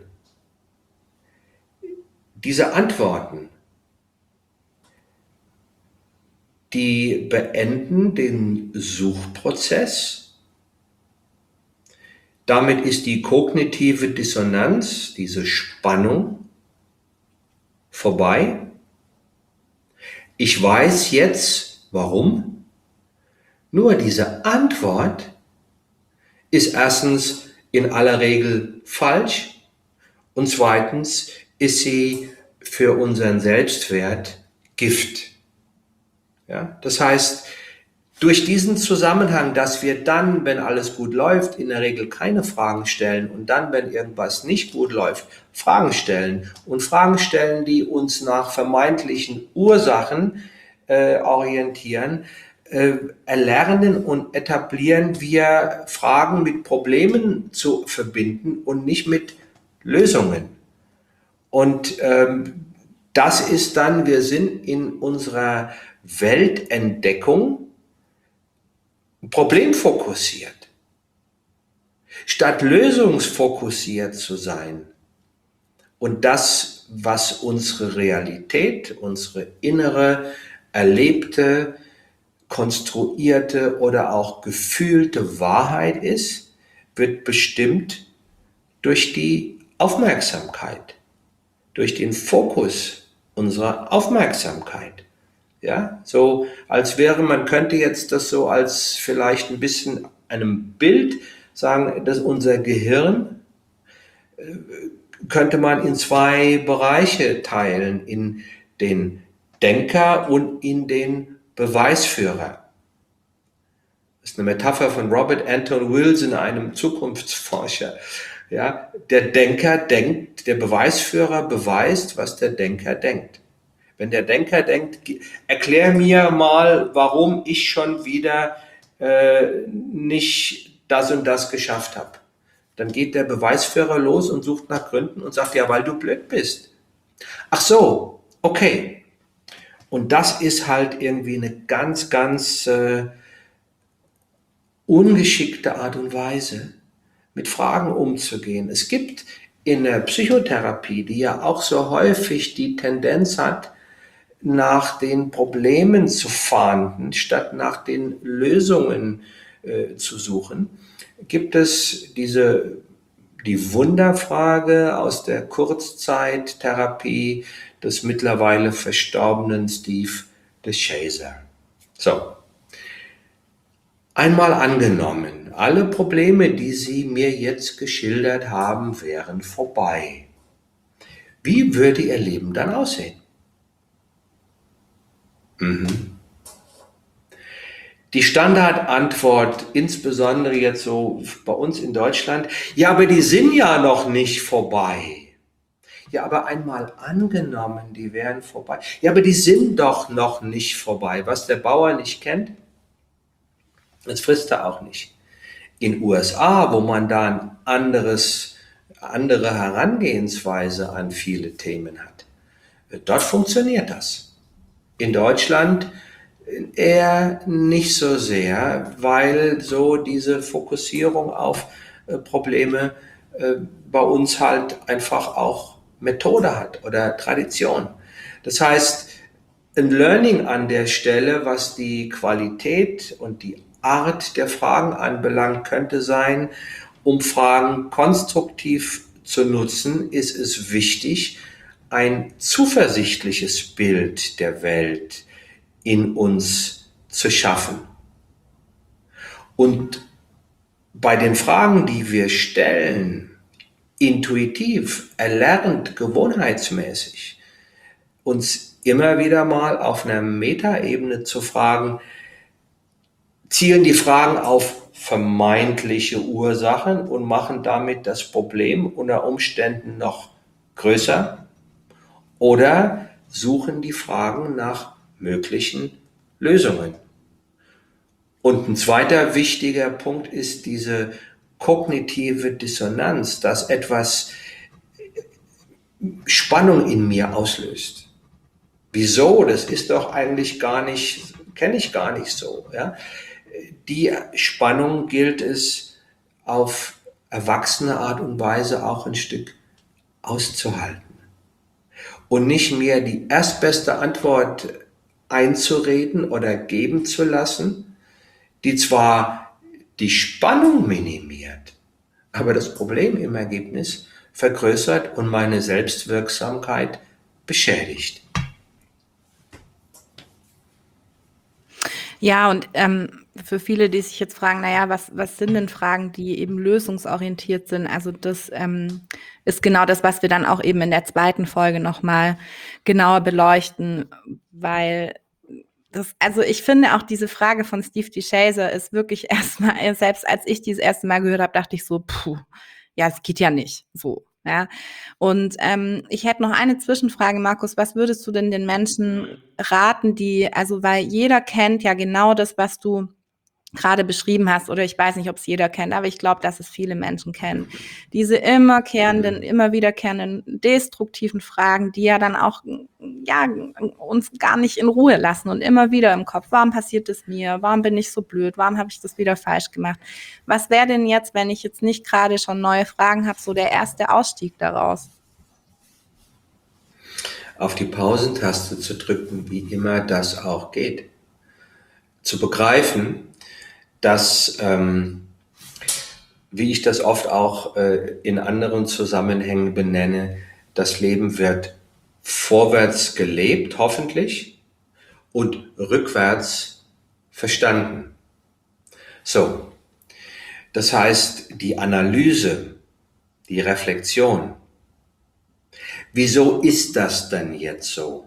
Diese Antworten, die beenden den Suchprozess. Damit ist die kognitive Dissonanz, diese Spannung, vorbei. Ich weiß jetzt, warum. Nur diese Antwort ist erstens in aller Regel falsch und zweitens ist sie für unseren Selbstwert Gift. Ja, das heißt, durch diesen Zusammenhang, dass wir dann, wenn alles gut läuft, in der Regel keine Fragen stellen und dann, wenn irgendwas nicht gut läuft, Fragen stellen und Fragen stellen, die uns nach vermeintlichen Ursachen äh, orientieren, äh, erlernen und etablieren wir Fragen mit Problemen zu verbinden und nicht mit Lösungen. Und ähm, das ist dann, wir sind in unserer Weltentdeckung problemfokussiert, statt lösungsfokussiert zu sein und das, was unsere Realität, unsere innere, erlebte, konstruierte oder auch gefühlte Wahrheit ist, wird bestimmt durch die Aufmerksamkeit, durch den Fokus unserer Aufmerksamkeit. Ja, so als wäre, man könnte jetzt das so als vielleicht ein bisschen einem Bild sagen, dass unser Gehirn äh, könnte man in zwei Bereiche teilen, in den Denker und in den Beweisführer. Das ist eine Metapher von Robert Anton Wilson, einem Zukunftsforscher. Ja, der Denker denkt, der Beweisführer beweist, was der Denker denkt. Wenn der Denker denkt, erklär mir mal, warum ich schon wieder äh, nicht das und das geschafft habe. Dann geht der Beweisführer los und sucht nach Gründen und sagt, ja, weil du blöd bist. Ach so, okay. Und das ist halt irgendwie eine ganz, ganz äh, ungeschickte Art und Weise, mit Fragen umzugehen. Es gibt in der Psychotherapie, die ja auch so häufig die Tendenz hat, nach den Problemen zu fahnden, statt nach den Lösungen äh, zu suchen, gibt es diese, die Wunderfrage aus der Kurzzeittherapie des mittlerweile verstorbenen Steve DeShazer. So. Einmal angenommen, alle Probleme, die Sie mir jetzt geschildert haben, wären vorbei. Wie würde Ihr Leben dann aussehen? Mhm. Die Standardantwort, insbesondere jetzt so bei uns in Deutschland, ja, aber die sind ja noch nicht vorbei. Ja, aber einmal angenommen, die wären vorbei. Ja, aber die sind doch noch nicht vorbei. Was der Bauer nicht kennt, das frisst er auch nicht. In U S A, wo man da ein anderes, andere Herangehensweise an viele Themen hat, dort funktioniert das. In Deutschland eher nicht so sehr, weil so diese Fokussierung auf äh, Probleme äh, bei uns halt einfach auch Methode hat oder Tradition. Das heißt, ein Learning an der Stelle, was die Qualität und die Art der Fragen anbelangt, könnte sein, um Fragen konstruktiv zu nutzen, ist es wichtig, ein zuversichtliches Bild der Welt in uns zu schaffen. Und bei den Fragen, die wir stellen, intuitiv, erlernt, gewohnheitsmäßig, uns immer wieder mal auf einer Metaebene zu fragen, zielen die Fragen auf vermeintliche Ursachen und machen damit das Problem unter Umständen noch größer? Oder suchen die Fragen nach möglichen Lösungen? Und ein zweiter wichtiger Punkt ist diese kognitive Dissonanz, dass etwas Spannung in mir auslöst. Wieso? Das ist doch eigentlich gar nicht, kenne ich gar nicht so. Ja? Die Spannung gilt es auf erwachsene Art und Weise auch ein Stück auszuhalten. Und nicht mir die erstbeste Antwort einzureden oder geben zu lassen, die zwar die Spannung minimiert, aber das Problem im Ergebnis vergrößert und meine Selbstwirksamkeit beschädigt. Ja, und ähm, für viele, die sich jetzt fragen, naja, was, was sind denn Fragen, die eben lösungsorientiert sind? Also das ähm, ist genau das, was wir dann auch eben in der zweiten Folge nochmal genauer beleuchten, weil das, also ich finde auch diese Frage von Steve DeShazer ist wirklich erstmal, selbst als ich die das erste Mal gehört habe, dachte ich so, puh, ja, es geht ja nicht so. Ja, und ähm, ich hätte noch eine Zwischenfrage, Markus. Was würdest du denn den Menschen raten, die, also weil jeder kennt ja genau das, was du gerade beschrieben hast, oder ich weiß nicht, ob es jeder kennt, aber ich glaube, dass es viele Menschen kennen. Diese immerkehrenden, immer wiederkehrenden, destruktiven Fragen, die ja dann auch ja, uns gar nicht in Ruhe lassen und immer wieder im Kopf, warum passiert es mir? Warum bin ich so blöd? Warum habe ich das wieder falsch gemacht? Was wäre denn jetzt, wenn ich jetzt nicht gerade schon neue Fragen habe, so der erste Ausstieg daraus? Auf die Pausentaste zu drücken, wie immer das auch geht. Zu begreifen, dass, ähm, wie ich das oft auch äh, in anderen Zusammenhängen benenne, das Leben wird vorwärts gelebt, hoffentlich, und rückwärts verstanden. So, das heißt, die Analyse, die Reflexion, wieso ist das denn jetzt so?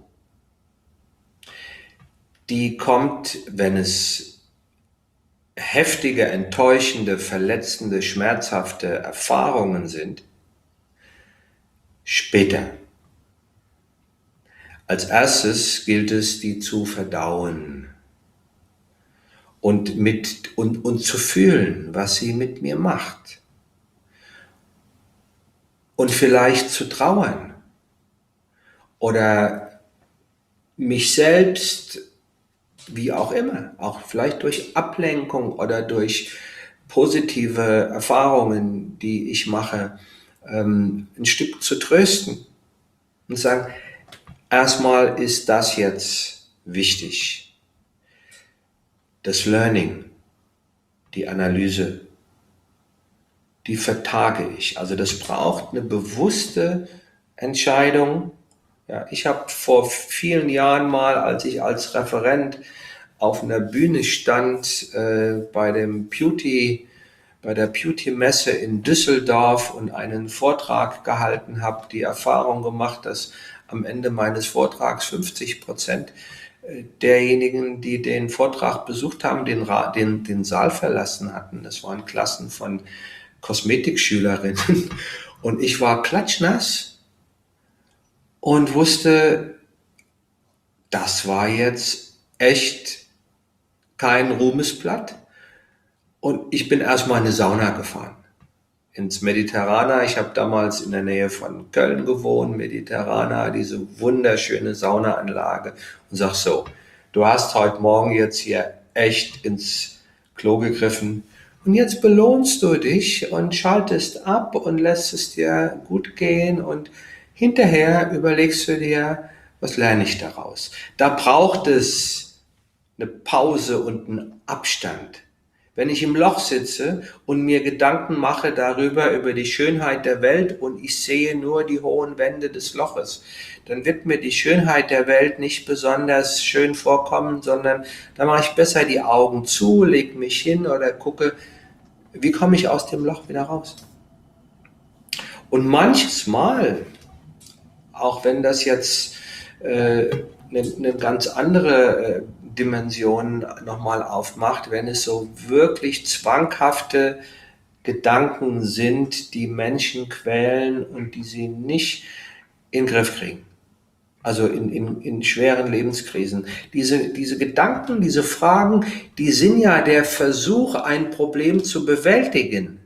Die kommt, wenn es heftige, enttäuschende, verletzende, schmerzhafte Erfahrungen sind, später. Als erstes gilt es, die zu verdauen und, mit, und, und zu fühlen, was sie mit mir macht. Und vielleicht zu trauern oder mich selbst, wie auch immer, auch vielleicht durch Ablenkung oder durch positive Erfahrungen, die ich mache, ähm, ein Stück zu trösten und sagen, erstmal ist das jetzt wichtig. Das Learning, die Analyse, die vertage ich. Also das braucht eine bewusste Entscheidung. Ja, ich habe vor vielen Jahren mal, als ich als Referent auf einer Bühne stand, äh, bei dem Beauty, bei der Beauty-Messe in Düsseldorf und einen Vortrag gehalten habe, die Erfahrung gemacht, dass am Ende meines Vortrags fünfzig Prozent derjenigen, die den Vortrag besucht haben, den, den, den Saal verlassen hatten. Das waren Klassen von Kosmetikschülerinnen und ich war klatschnass und wusste, das war jetzt echt kein Ruhmesblatt. Und ich bin erstmal in eine Sauna gefahren, ins Mediterrana. Ich habe damals in der Nähe von Köln gewohnt, Mediterrana, diese wunderschöne Saunaanlage. Und sag so, du hast heute Morgen jetzt hier echt ins Klo gegriffen und jetzt belohnst du dich und schaltest ab und lässt es dir gut gehen und hinterher überlegst du dir, was lerne ich daraus? Da braucht es eine Pause und einen Abstand. Wenn ich im Loch sitze und mir Gedanken mache darüber, über die Schönheit der Welt und ich sehe nur die hohen Wände des Loches, dann wird mir die Schönheit der Welt nicht besonders schön vorkommen, sondern da mache ich besser die Augen zu, lege mich hin oder gucke, wie komme ich aus dem Loch wieder raus. Und manches Mal, auch wenn das jetzt äh, eine, eine ganz andere äh, Dimension nochmal aufmacht, wenn es so wirklich zwanghafte Gedanken sind, die Menschen quälen und die sie nicht in den Griff kriegen. Also in, in, in schweren Lebenskrisen. Diese, diese Gedanken, diese Fragen, die sind ja der Versuch, ein Problem zu bewältigen.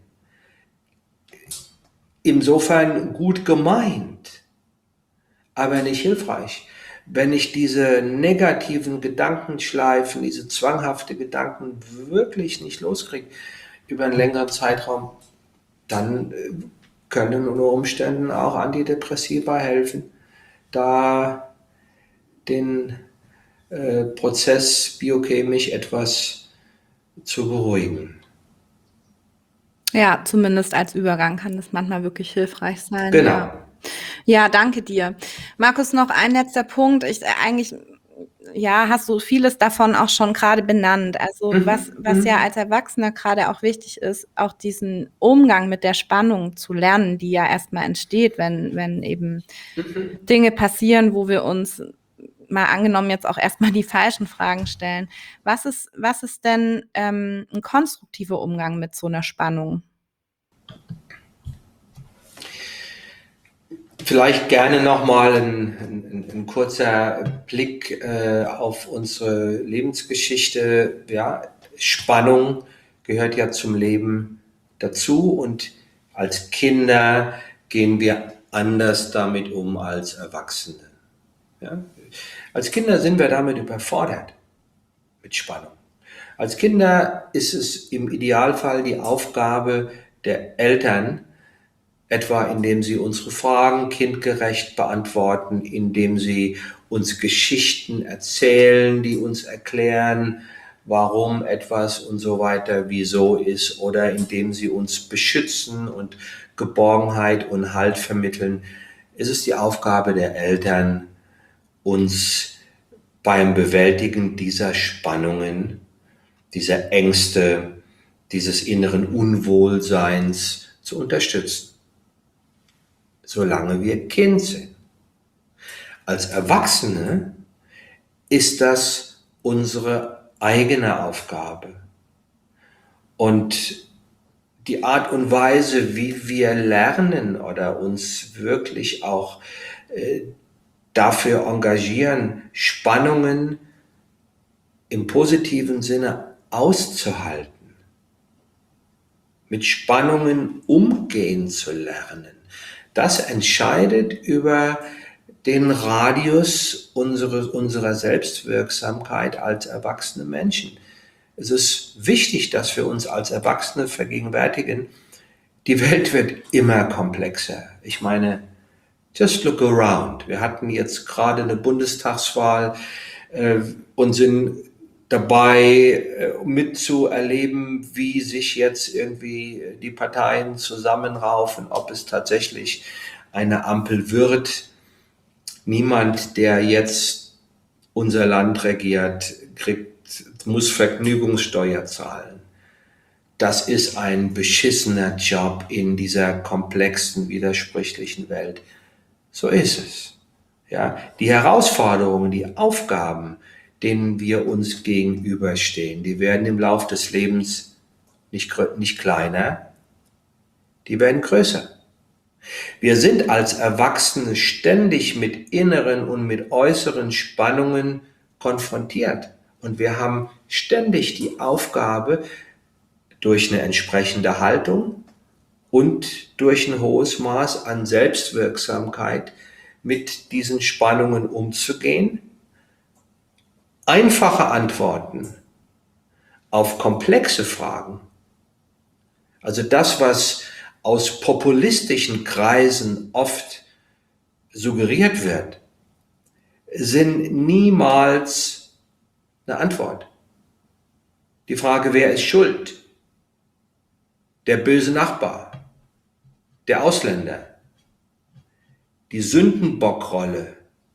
Insofern gut gemeint, aber nicht hilfreich. Wenn ich diese negativen Gedankenschleifen, diese zwanghafte Gedanken wirklich nicht loskriege über einen längeren Zeitraum, dann können unter Umständen auch Antidepressiva helfen, da den äh, Prozess biochemisch etwas zu beruhigen. Ja, zumindest als Übergang kann das manchmal wirklich hilfreich sein. Genau. Ja. Ja, danke dir. Markus, noch ein letzter Punkt. Ich äh, eigentlich, ja, hast du vieles davon auch schon gerade benannt. Also was, Mhm. was ja Mhm. als Erwachsener gerade auch wichtig ist, auch diesen Umgang mit der Spannung zu lernen, die ja erstmal entsteht, wenn, wenn eben Mhm. Dinge passieren, wo wir uns mal angenommen jetzt auch erstmal die falschen Fragen stellen. Was ist, was ist denn ähm, ein konstruktiver Umgang mit so einer Spannung? Vielleicht gerne nochmal ein, ein, ein kurzer Blick äh, auf unsere Lebensgeschichte. Ja, Spannung gehört ja zum Leben dazu und als Kinder gehen wir anders damit um als Erwachsene. Ja? Als Kinder sind wir damit überfordert, mit Spannung. Als Kinder ist es im Idealfall die Aufgabe der Eltern, etwa indem sie unsere Fragen kindgerecht beantworten, indem sie uns Geschichten erzählen, die uns erklären, warum etwas und so weiter wieso ist, oder indem sie uns beschützen und Geborgenheit und Halt vermitteln. Es ist die Aufgabe der Eltern, uns beim Bewältigen dieser Spannungen, dieser Ängste, dieses inneren Unwohlseins zu unterstützen, solange wir Kind sind. Als Erwachsene ist das unsere eigene Aufgabe. Und die Art und Weise, wie wir lernen oder uns wirklich auch äh, dafür engagieren, Spannungen im positiven Sinne auszuhalten, mit Spannungen umgehen zu lernen, das entscheidet über den Radius unserer, unserer Selbstwirksamkeit als erwachsene Menschen. Es ist wichtig, dass wir uns als Erwachsene vergegenwärtigen, die Welt wird immer komplexer. Ich meine, just look around. Wir hatten jetzt gerade eine Bundestagswahl äh, und sind dabei äh, mitzuerleben, wie sich jetzt irgendwie die Parteien zusammenraufen, ob es tatsächlich eine Ampel wird. Niemand, der jetzt unser Land regiert, kriegt, muss Vergnügungssteuer zahlen. Das ist ein beschissener Job in dieser komplexen, widersprüchlichen Welt. So ist es. Ja, die Herausforderungen, die Aufgaben, denen wir uns gegenüberstehen, die werden im Laufe des Lebens nicht, nicht kleiner, die werden größer. Wir sind als Erwachsene ständig mit inneren und mit äußeren Spannungen konfrontiert. Und wir haben ständig die Aufgabe, durch eine entsprechende Haltung und durch ein hohes Maß an Selbstwirksamkeit mit diesen Spannungen umzugehen. Einfache Antworten auf komplexe Fragen, also das, was aus populistischen Kreisen oft suggeriert wird, sind niemals eine Antwort. Die Frage, wer ist schuld? Der böse Nachbar, der Ausländer. Die Sündenbockrolle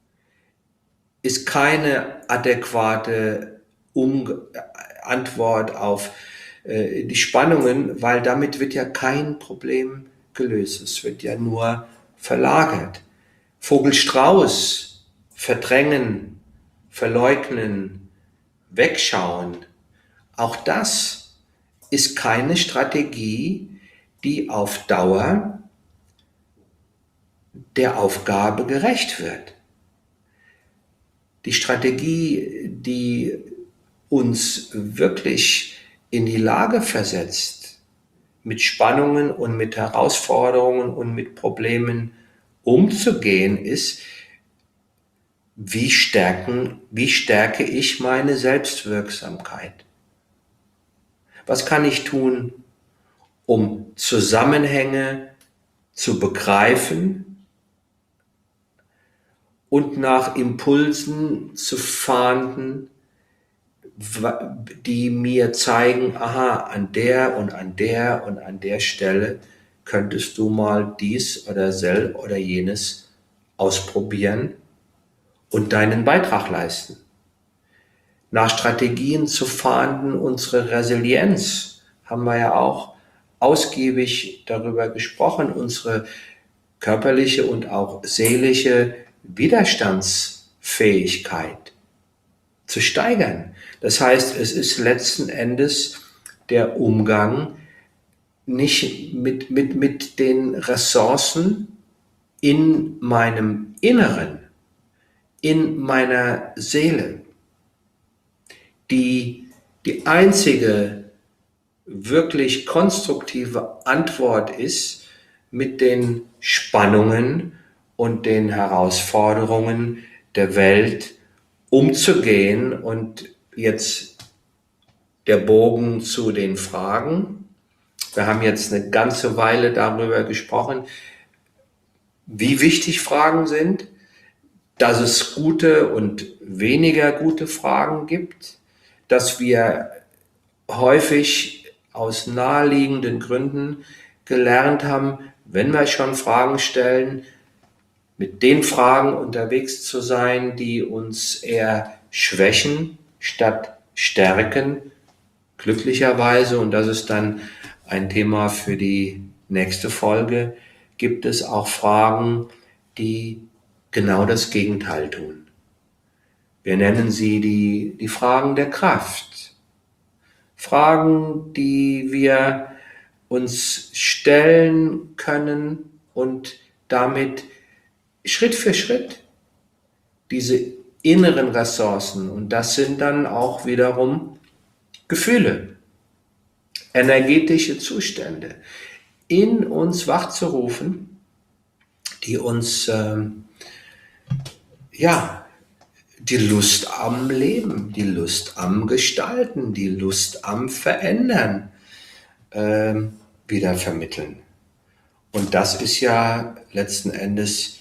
ist keine adäquate um Antwort auf äh, die Spannungen, weil damit wird ja kein Problem gelöst. Es wird ja nur verlagert. Vogel-Strauß, verdrängen, verleugnen, wegschauen, auch das ist keine Strategie, die auf Dauer der Aufgabe gerecht wird. Die Strategie, die uns wirklich in die Lage versetzt, mit Spannungen und mit Herausforderungen und mit Problemen umzugehen, ist, wie, stärken, wie stärke ich meine Selbstwirksamkeit? Was kann ich tun, um Zusammenhänge zu begreifen und nach Impulsen zu fahnden, die mir zeigen, aha, an der und an der und an der Stelle könntest du mal dies oder sel oder jenes ausprobieren und deinen Beitrag leisten. Nach Strategien zu fahnden, unsere Resilienz, haben wir ja auch ausgiebig darüber gesprochen, unsere körperliche und auch seelische Widerstandsfähigkeit zu steigern. Das heißt, es ist letzten Endes der Umgang nicht mit, mit, mit den Ressourcen in meinem Inneren, in meiner Seele. Die, die einzige wirklich konstruktive Antwort ist, mit den Spannungen und den Herausforderungen der Welt umzugehen. Und jetzt der Bogen zu den Fragen. Wir haben jetzt eine ganze Weile darüber gesprochen, wie wichtig Fragen sind, dass es gute und weniger gute Fragen gibt, dass wir häufig aus naheliegenden Gründen gelernt haben, wenn wir schon Fragen stellen, mit den Fragen unterwegs zu sein, die uns eher schwächen statt stärken. Glücklicherweise, und das ist dann ein Thema für die nächste Folge, gibt es auch Fragen, die genau das Gegenteil tun. Wir nennen sie die, die Fragen der Kraft. Fragen, die wir uns stellen können und damit Schritt für Schritt diese inneren Ressourcen, und das sind dann auch wiederum Gefühle, energetische Zustände, in uns wachzurufen, die uns ähm, ja, die Lust am Leben, die Lust am Gestalten, die Lust am Verändern ähm, wieder vermitteln. Und das ist ja letzten Endes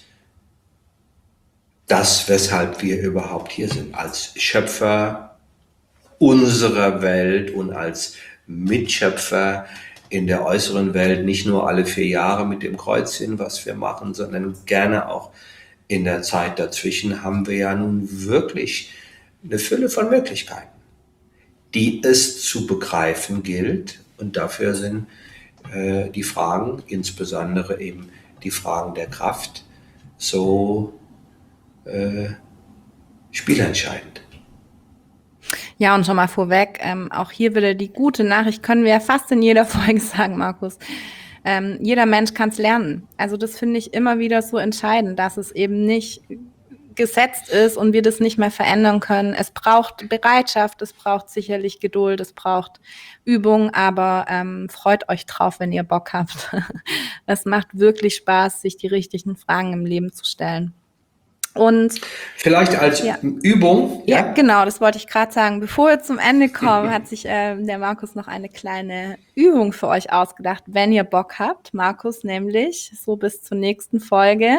das, weshalb wir überhaupt hier sind, als Schöpfer unserer Welt und als Mitschöpfer in der äußeren Welt, nicht nur alle vier Jahre mit dem Kreuzchen, was wir machen, sondern gerne auch in der Zeit dazwischen haben wir ja nun wirklich eine Fülle von Möglichkeiten, die es zu begreifen gilt. Und dafür sind äh, die Fragen, insbesondere eben die Fragen der Kraft, so äh, spielentscheidend. Ja, und schon mal vorweg, ähm, auch hier wieder die gute Nachricht, können wir ja fast in jeder Folge sagen, Markus. Ähm, jeder Mensch kann es lernen. Also das finde ich immer wieder so entscheidend, dass es eben nicht gesetzt ist und wir das nicht mehr verändern können. Es braucht Bereitschaft, es braucht sicherlich Geduld, es braucht Übung, aber ähm, freut euch drauf, wenn ihr Bock habt. Es macht wirklich Spaß, sich die richtigen Fragen im Leben zu stellen. Und vielleicht als ja. Übung. Ja, ja, genau, das wollte ich gerade sagen. Bevor wir zum Ende kommen, hat sich äh, der Markus noch eine kleine Übung für euch ausgedacht, wenn ihr Bock habt. Markus, nämlich so bis zur nächsten Folge.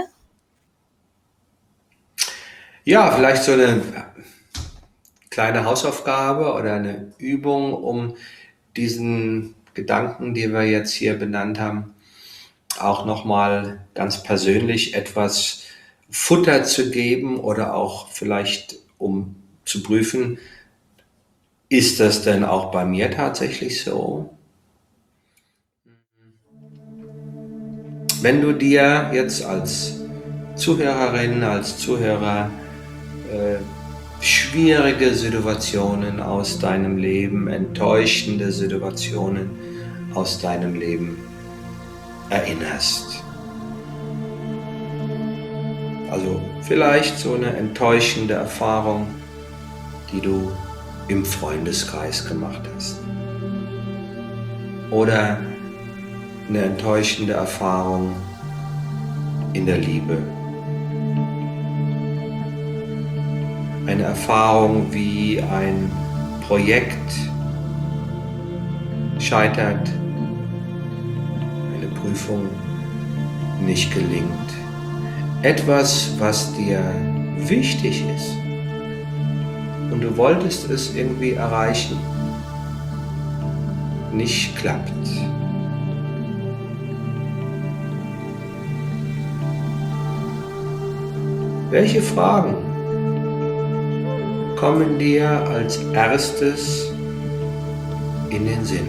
Ja, vielleicht so eine kleine Hausaufgabe oder eine Übung, um diesen Gedanken, die wir jetzt hier benannt haben, auch nochmal ganz persönlich etwas Futter zu geben oder auch vielleicht, um zu prüfen, ist das denn auch bei mir tatsächlich so? Wenn du dir jetzt als Zuhörerin, als Zuhörer äh, schwierige Situationen aus deinem Leben, enttäuschende Situationen aus deinem Leben erinnerst, also vielleicht so eine enttäuschende Erfahrung, die du im Freundeskreis gemacht hast. Oder eine enttäuschende Erfahrung in der Liebe. Eine Erfahrung, wie ein Projekt scheitert, eine Prüfung nicht gelingt. Etwas, was dir wichtig ist und du wolltest es irgendwie erreichen, nicht klappt. Welche Fragen kommen dir als erstes in den Sinn?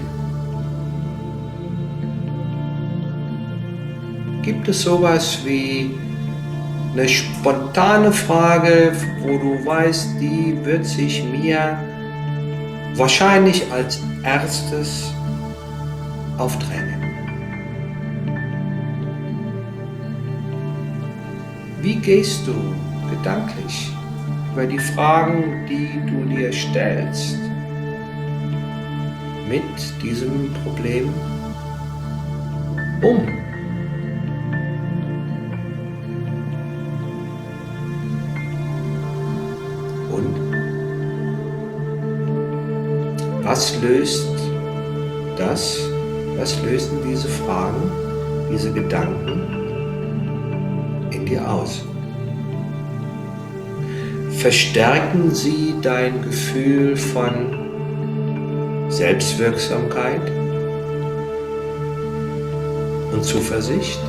Gibt es sowas wie eine spontane Frage, wo du weißt, die wird sich mir wahrscheinlich als erstes aufdrängen? Wie gehst du gedanklich über die Fragen, die du dir stellst, mit diesem Problem um? Und was löst das, was lösen diese Fragen, diese Gedanken in dir aus? Verstärken sie dein Gefühl von Selbstwirksamkeit und Zuversicht?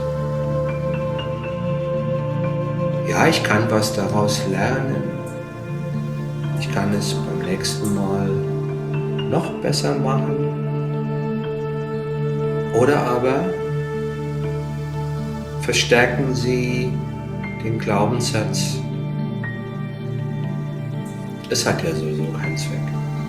Ja, ich kann was daraus lernen. Ich kann es beim nächsten Mal noch besser machen. Oder aber verstärken sie den Glaubenssatz, es hat ja sowieso keinen Zweck.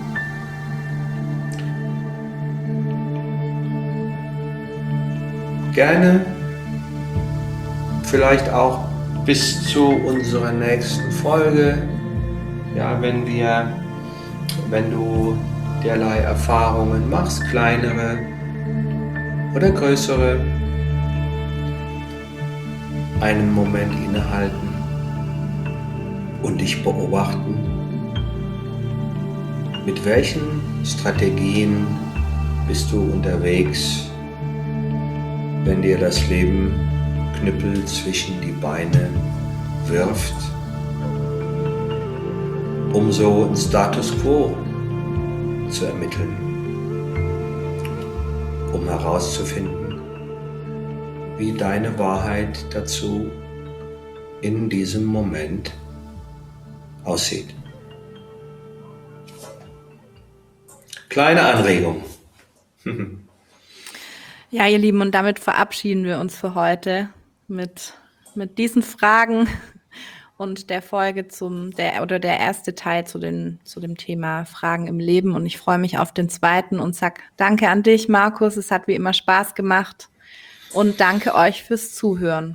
Gerne, vielleicht auch bis zu unserer nächsten Folge, ja, wenn wir, wenn du derlei Erfahrungen machst, kleinere oder größere, einen Moment innehalten und dich beobachten. Mit welchen Strategien bist du unterwegs, wenn dir das Leben Knüppel zwischen die Beine wirft, um so einen Status quo zu ermitteln, um herauszufinden, wie deine Wahrheit dazu in diesem Moment aussieht. Kleine Anregung. Ja, ihr Lieben, und damit verabschieden wir uns für heute mit, mit diesen Fragen und der Folge zum, der, oder der erste Teil zu, den, zu dem Thema Fragen im Leben. Und ich freue mich auf den zweiten und sag danke an dich, Markus. Es hat wie immer Spaß gemacht. Und danke euch fürs Zuhören.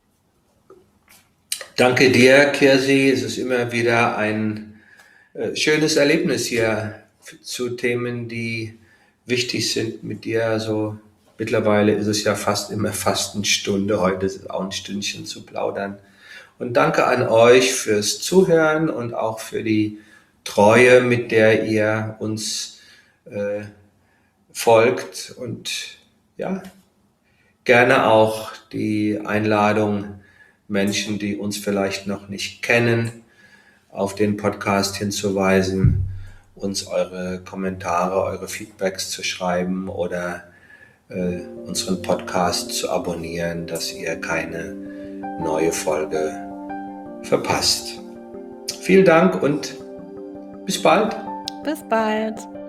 Danke dir, Kirsi. Es ist immer wieder ein äh, schönes Erlebnis hier zu Themen, die wichtig sind mit dir. So mittlerweile ist es ja fast immer fast eine Stunde. Heute ist es auch ein Stündchen zu plaudern. Und danke an euch fürs Zuhören und auch für die Treue, mit der ihr uns äh, folgt. Und ja, gerne auch die Einladung, Menschen, die uns vielleicht noch nicht kennen, auf den Podcast hinzuweisen, uns eure Kommentare, eure Feedbacks zu schreiben oder äh, unseren Podcast zu abonnieren, dass ihr keine neue Folge verpasst. Vielen Dank und bis bald. Bis bald.